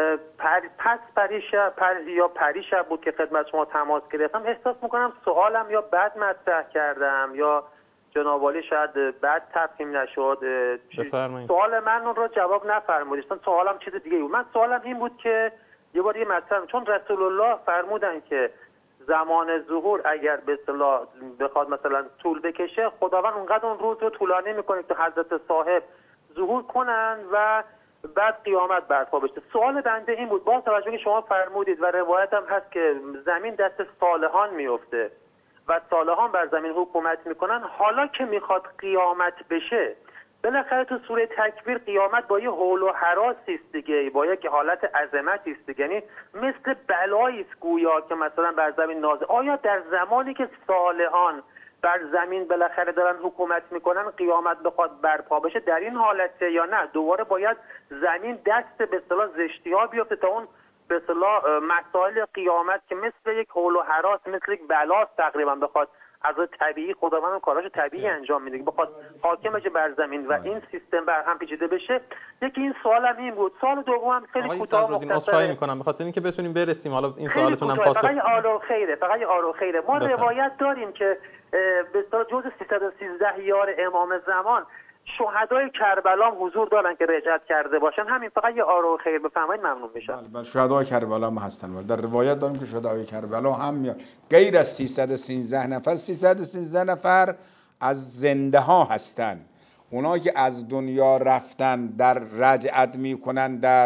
پریشب بود که خدمت شما تماس گرفتم. احساس میکنم سوالم یا بد مطرح کردم یا جناب عالی شاید بد تفهیم نشد. سوال من رو جواب نفرمودید. سوالم چیز دیگه بود. من سوالم این بود که یه بار یه مطلب، چون رسول الله فرمودن که زمان ظهور اگر به اصطلاح بخواد مثلا طول بکشه، خداوند اونقدر اون روز رو طولانی میکنه که حضرت صاحب ظهور کنن و بعد قیامت برپا بشه. سوال بنده این بود، با توجه که شما فرمودید و روایت هم هست که زمین دست صالحان میفته و صالحان بر زمین حکومت میکنن، حالا که میخواد قیامت بشه، بالاخره تو سوره تکویر قیامت با یه حول و هراسی است دیگه، با یک حالت عظمتی است دیگه، یعنی مثل بلایی است گویا که مثلا بر زمین نازل. آیا در زمانی که صالحان بر زمین بالاخره دارن حکومت میکنن قیامت بخواد برپا بشه در این حالته یا نه دوباره باید زمین دست به اصطلاح زشتی‌ها بیفته تا اون به اصطلاح مسائل قیامت که مثل یک حول و هراس، مثل یک بلاست تقریبا بخواد از طبیعی خداوند کاراشو طبیعی انجام میده، بخواد حاکم بشه بر زمین و این سیستم بر هم پیچیده بشه. یکی این سوالم این بود. سوال دومم خیلی کوتاه مختصر میکنم بخاطر اینکه بتونیم برسیم. حالا این سوالتون هم پاسخ فقط آل خیره. ما روایت داریم که به اصطلاح جز 313 یار امام زمان شهدای کربلا حضور دارن که رجعت کرده باشن. همین فقط یه آرو خیر بفرمایید ممنون میشم. بله شهدای کربلا هم هستن. در روایت داریم که شهدای کربلا هم میاد. غیر از 313 نفر 313 نفر از زنده ها هستن. اونا که از دنیا رفتن در رجعت میکنن در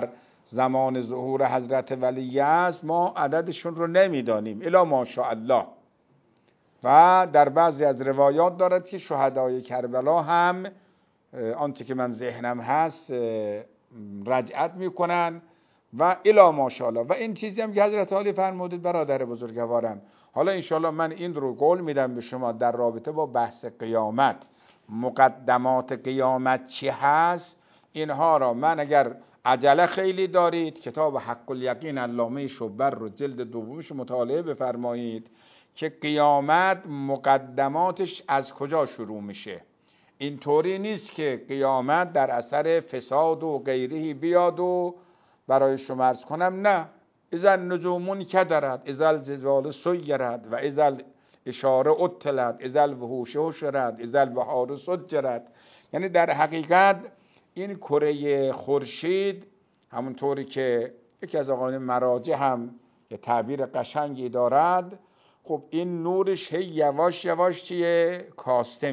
زمان ظهور حضرت ولی است ما عددشون رو نمیدانیم الا ماشاءالله. و در بعضی از روایات دارد که شهدای کربلا هم آنچه که من ذهنم هست رجعت میکنن و الا ماشاءالله. و این چیزی هم که حضرت علی فرمودید برادر بزرگوارم، حالا انشاءالله من این رو قول میدم به شما در رابطه با بحث قیامت، مقدمات قیامت چی هست، اینها را من اگر عجله خیلی دارید کتاب حق الیقین علامه شبر رو جلد دومش مطالعه بفرمایید که قیامت مقدماتش از کجا شروع میشه. اینطوری نیست که قیامت در اثر فساد و غیره بیاد و برای شما عرض کنم نه، اذا النجوم کدرت، اذا الجبال سیرت و اذا الاشاره اطلت، اذا الوحوش حشرت، اذا البحار سجرت. یعنی در حقیقت این کره خورشید همونطوری که یکی از آقایان مراجع هم یه تعبیر قشنگی دارد، خب این نورش هی یواش یواش چیه؟ کاسته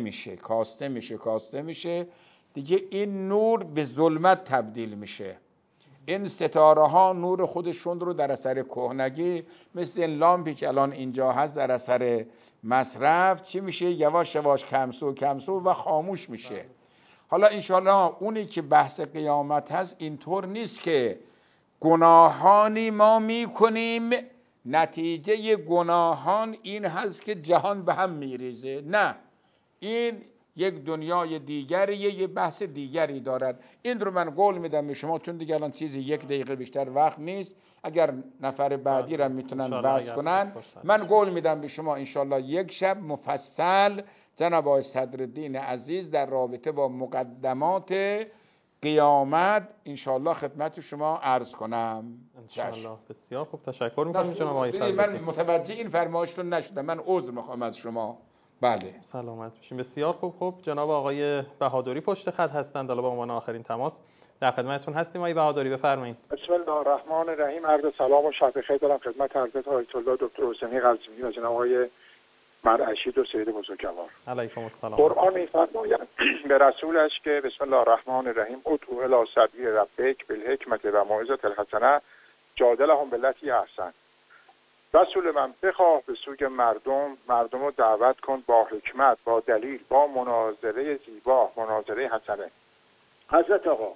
میشه دیگه این نور به ظلمت تبدیل میشه. این ستاره ها نور خودشون رو در اثر کهنگی مثل این لامپی که الان اینجا هست در اثر مصرف چی میشه؟ یواش یواش کمسو و خاموش میشه. حالا انشاءالله اونی که بحث قیامت هست اینطور نیست که گناهانی ما میکنیم نتیجه گناهان این هست که جهان به هم میریزه، نه، این یک دنیای دیگریه، یه بحث دیگری دارد. این رو من قول میدم به شما، چون دیگه الان چیزی 1 دقیقه بیشتر وقت نیست، اگر نفر بعدی را میتونن بحث کنن من قول میدم به شما انشالله یک شب مفصل جناب آقای صدرالدین عزیز در رابطه با مقدمات قیامت انشالله خدمت شما عرض کنم. انشالله. بسیار خوب، تشکر میکنم جناب آقای صدرالدین. من متوجه این فرمایشتون نشدم، من عذر میخوام از شما. بله سلامت باشین. بسیار خوب. خب جناب آقای بهادری پشت خط هستند، حالا به عنوان آخرین تماس در خدمتتون هستیم. آقای بهادری بفرمایید. بسم الله الرحمن الرحیم. عرض سلام و شب بخیر دارم خدمت حضرت آیت الله دکتر حسینی قزوینی و جناب آقای مرعشید و سید بزرگوار. علیکم السلام. قرآن می‌فرماید به رسولش که بسم الله الرحمن الرحیم ادعو الی سبیل ربک بالحکمت و موعظة الحسنه جادلهم بالتی احسن. رسول من بخواه به سوی مردم رو دعوت کن با حکمت، با دلیل، با مناظره زیبا، مناظره حسنه. حضرت آقا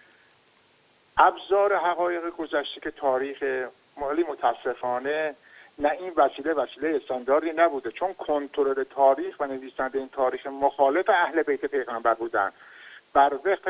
ابزار حقایق گذشته که تاریخ مالی متاسفانه نه این وسیله استانداردی نبوده، چون کنترل تاریخ و نویسنده این تاریخ مخالف اهل بیت پیغمبر بودن، بر وفق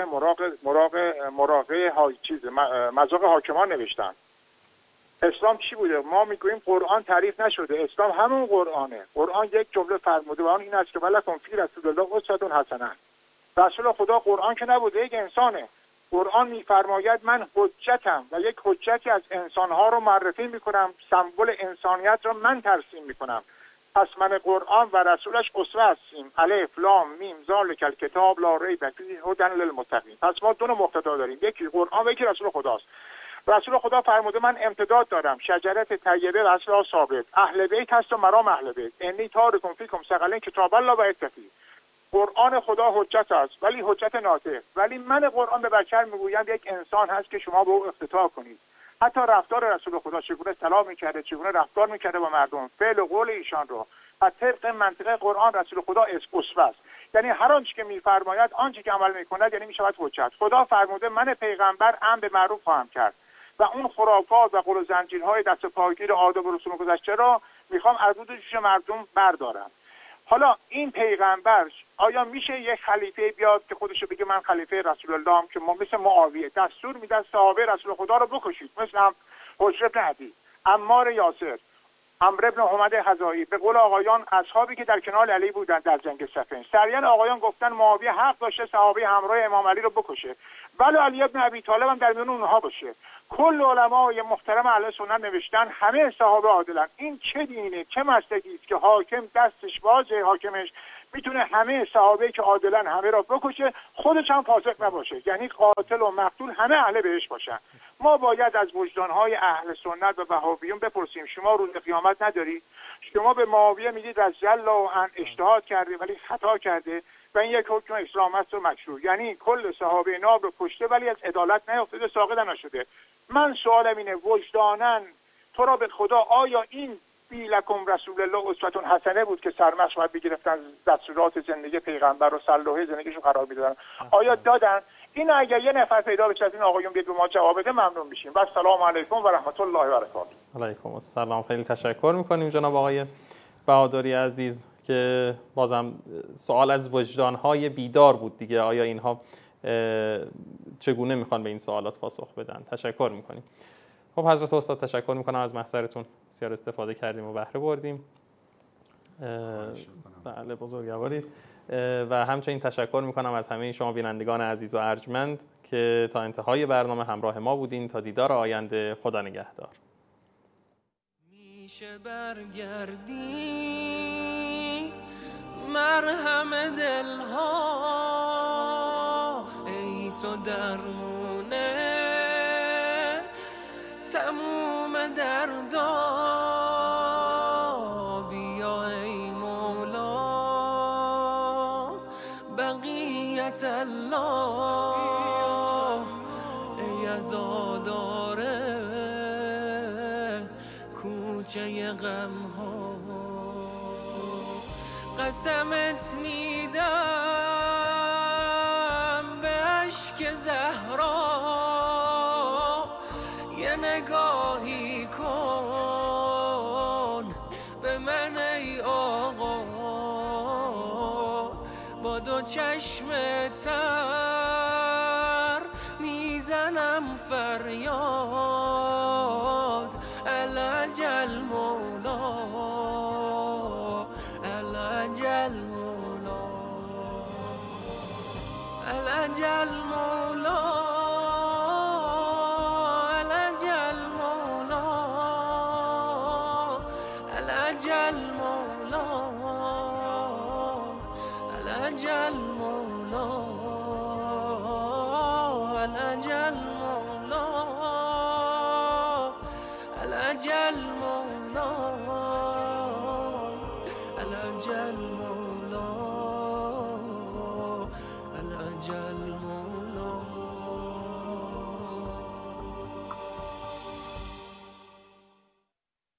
مذاق حاکمان نوشتن. اسلام چی بوده؟ ما میگوییم قرآن تعریف نشده، اسلام همون قرآنه. قرآن یک جمله فرموده و آن این است که ولکم فی رسول الله اسوة حسنه. رسول خدا قرآن که نبوده، یک انسانه. قرآن میفرماید من حجتم و یک حجتی از انسانها رو معرفی میکنم، سمبل انسانیت رو من ترسیم میکنم. پس من قرآن و رسولش اسوه هستیم. الف لام میم ذالک الکتاب لا ریب فیه هدی للمتقین. پس ما دو نوع مقتدا داریم، یکی قرآن و یکی رسول خداست. رسول خدا فرموده من امتداد دارم، شجرت طیبه و اصلها ثابت، اهل بیت هست و مرام اهل بیت، انی تارکم فیکم ثقلین کتاب الله و اتقی. قرآن خدا حجت است ولی حجت ناطق، ولی من قرآن به بشر میگویم یک انسان هست که شما به او اقتدا کنید. حتی رفتار رسول خدا چگونه سلام میکرده، چگونه رفتار میکرده با مردم، فعل و قول ایشان رو از طبق منطق قرآن رسول خدا اسوه است. یعنی هر آنچه که میفرماید، آنچه که عمل میکند، یعنی میشود حجت. خدا فرموده من پیغمبر امر به معروف خواهم کرد و اون خرافات و قول و زنجیرهای دست پایگیر آداب و رسوم گذشته را میخوام از روی دوش مردم بردارم. حالا این پیغمبر آیا میشه یک خلیفه بیاد که خودشو بگه من خلیفه رسول الله هم، که ما مثل معاویه دستور میدن صحابه رسول خدا رو بکشید، مثل حجر بن عدی، عمار یاسر، عمرو بن حمد حذایی، به قول آقایان اصحابی که در کنار علی بودن در جنگ صفین. سریعا آقایان گفتن معاویه حق داشته صحابه همراه امام علی رو بکشه، ولی علی بن ابی طالب هم در میان اونها باشه. کل علمای محترم اهل سنت نوشتن همه صحابه عادلن. این چه دینه، چه مسلکی است که حاکم دستش بازه، حاکمش میتونه همه صحابه که عادلن همه را بکشه، خودش هم فاسق نباشه، یعنی قاتل و مقتول همه اهل بهشت باشن. ما باید از وجدانهای اهل سنت و وهابیون بپرسیم شما روز قیامت نداری؟ شما به معاویه میگید رضی الله عنه اجتهاد کرده ولی خطا کرده و این یک حکم اسلام است و مشروع، یعنی کل صحابه ناب رو کشته ولی از عدالت نیافتاده، ساقط نشده. من سوالم اینه وجداناً تو را به خدا آیا این بی لکم رسول الله اسوة حسنه بود که سرمشق باید بگرفتن دستورات زندگی پیغمبر رو سلوحه زندگیشو قرار میدادن؟ آیا دادن؟ این اگر یه نفر پیدا بشه از این آقایون بیاد به ما جواب بده ممنون میشیم. و السلام علیکم و رحمت الله و برکاته. علیکم السلام. خیلی تشکر میکنیم جناب آقای بهادری عزیز که بازم سوال از وجدانهای بیدار بود دیگه، آیا اینها چگونه میخوان به این سوالات پاسخ بدن. تشکر میکنیم. خب حضرت استاد تشکر میکنم از محضرتون، بسیار استفاده کردیم و بهره بردیم. بله بزرگوارید. و همچنین تشکر میکنم از همه شما بینندگان عزیز و ارجمند که تا انتهای برنامه همراه ما بودین. تا دیدار آینده، خدا نگهدار. میشه برگردی مرهم دلها، ای تو درمونه تموم دردا، بیا ای مولا بقیت الله، ای عزاداره کوچه غم ها، قسمت میدم به اشک زهرا، یه نگاهی کن به من ای آقا، با دو چشم تر میزنم فریاد، العجل مولا العجل مولا العجل مولا العجل مولا العجل مولا العجل مولا العجل مولا العجل مولا العجل مولا العجل مولا.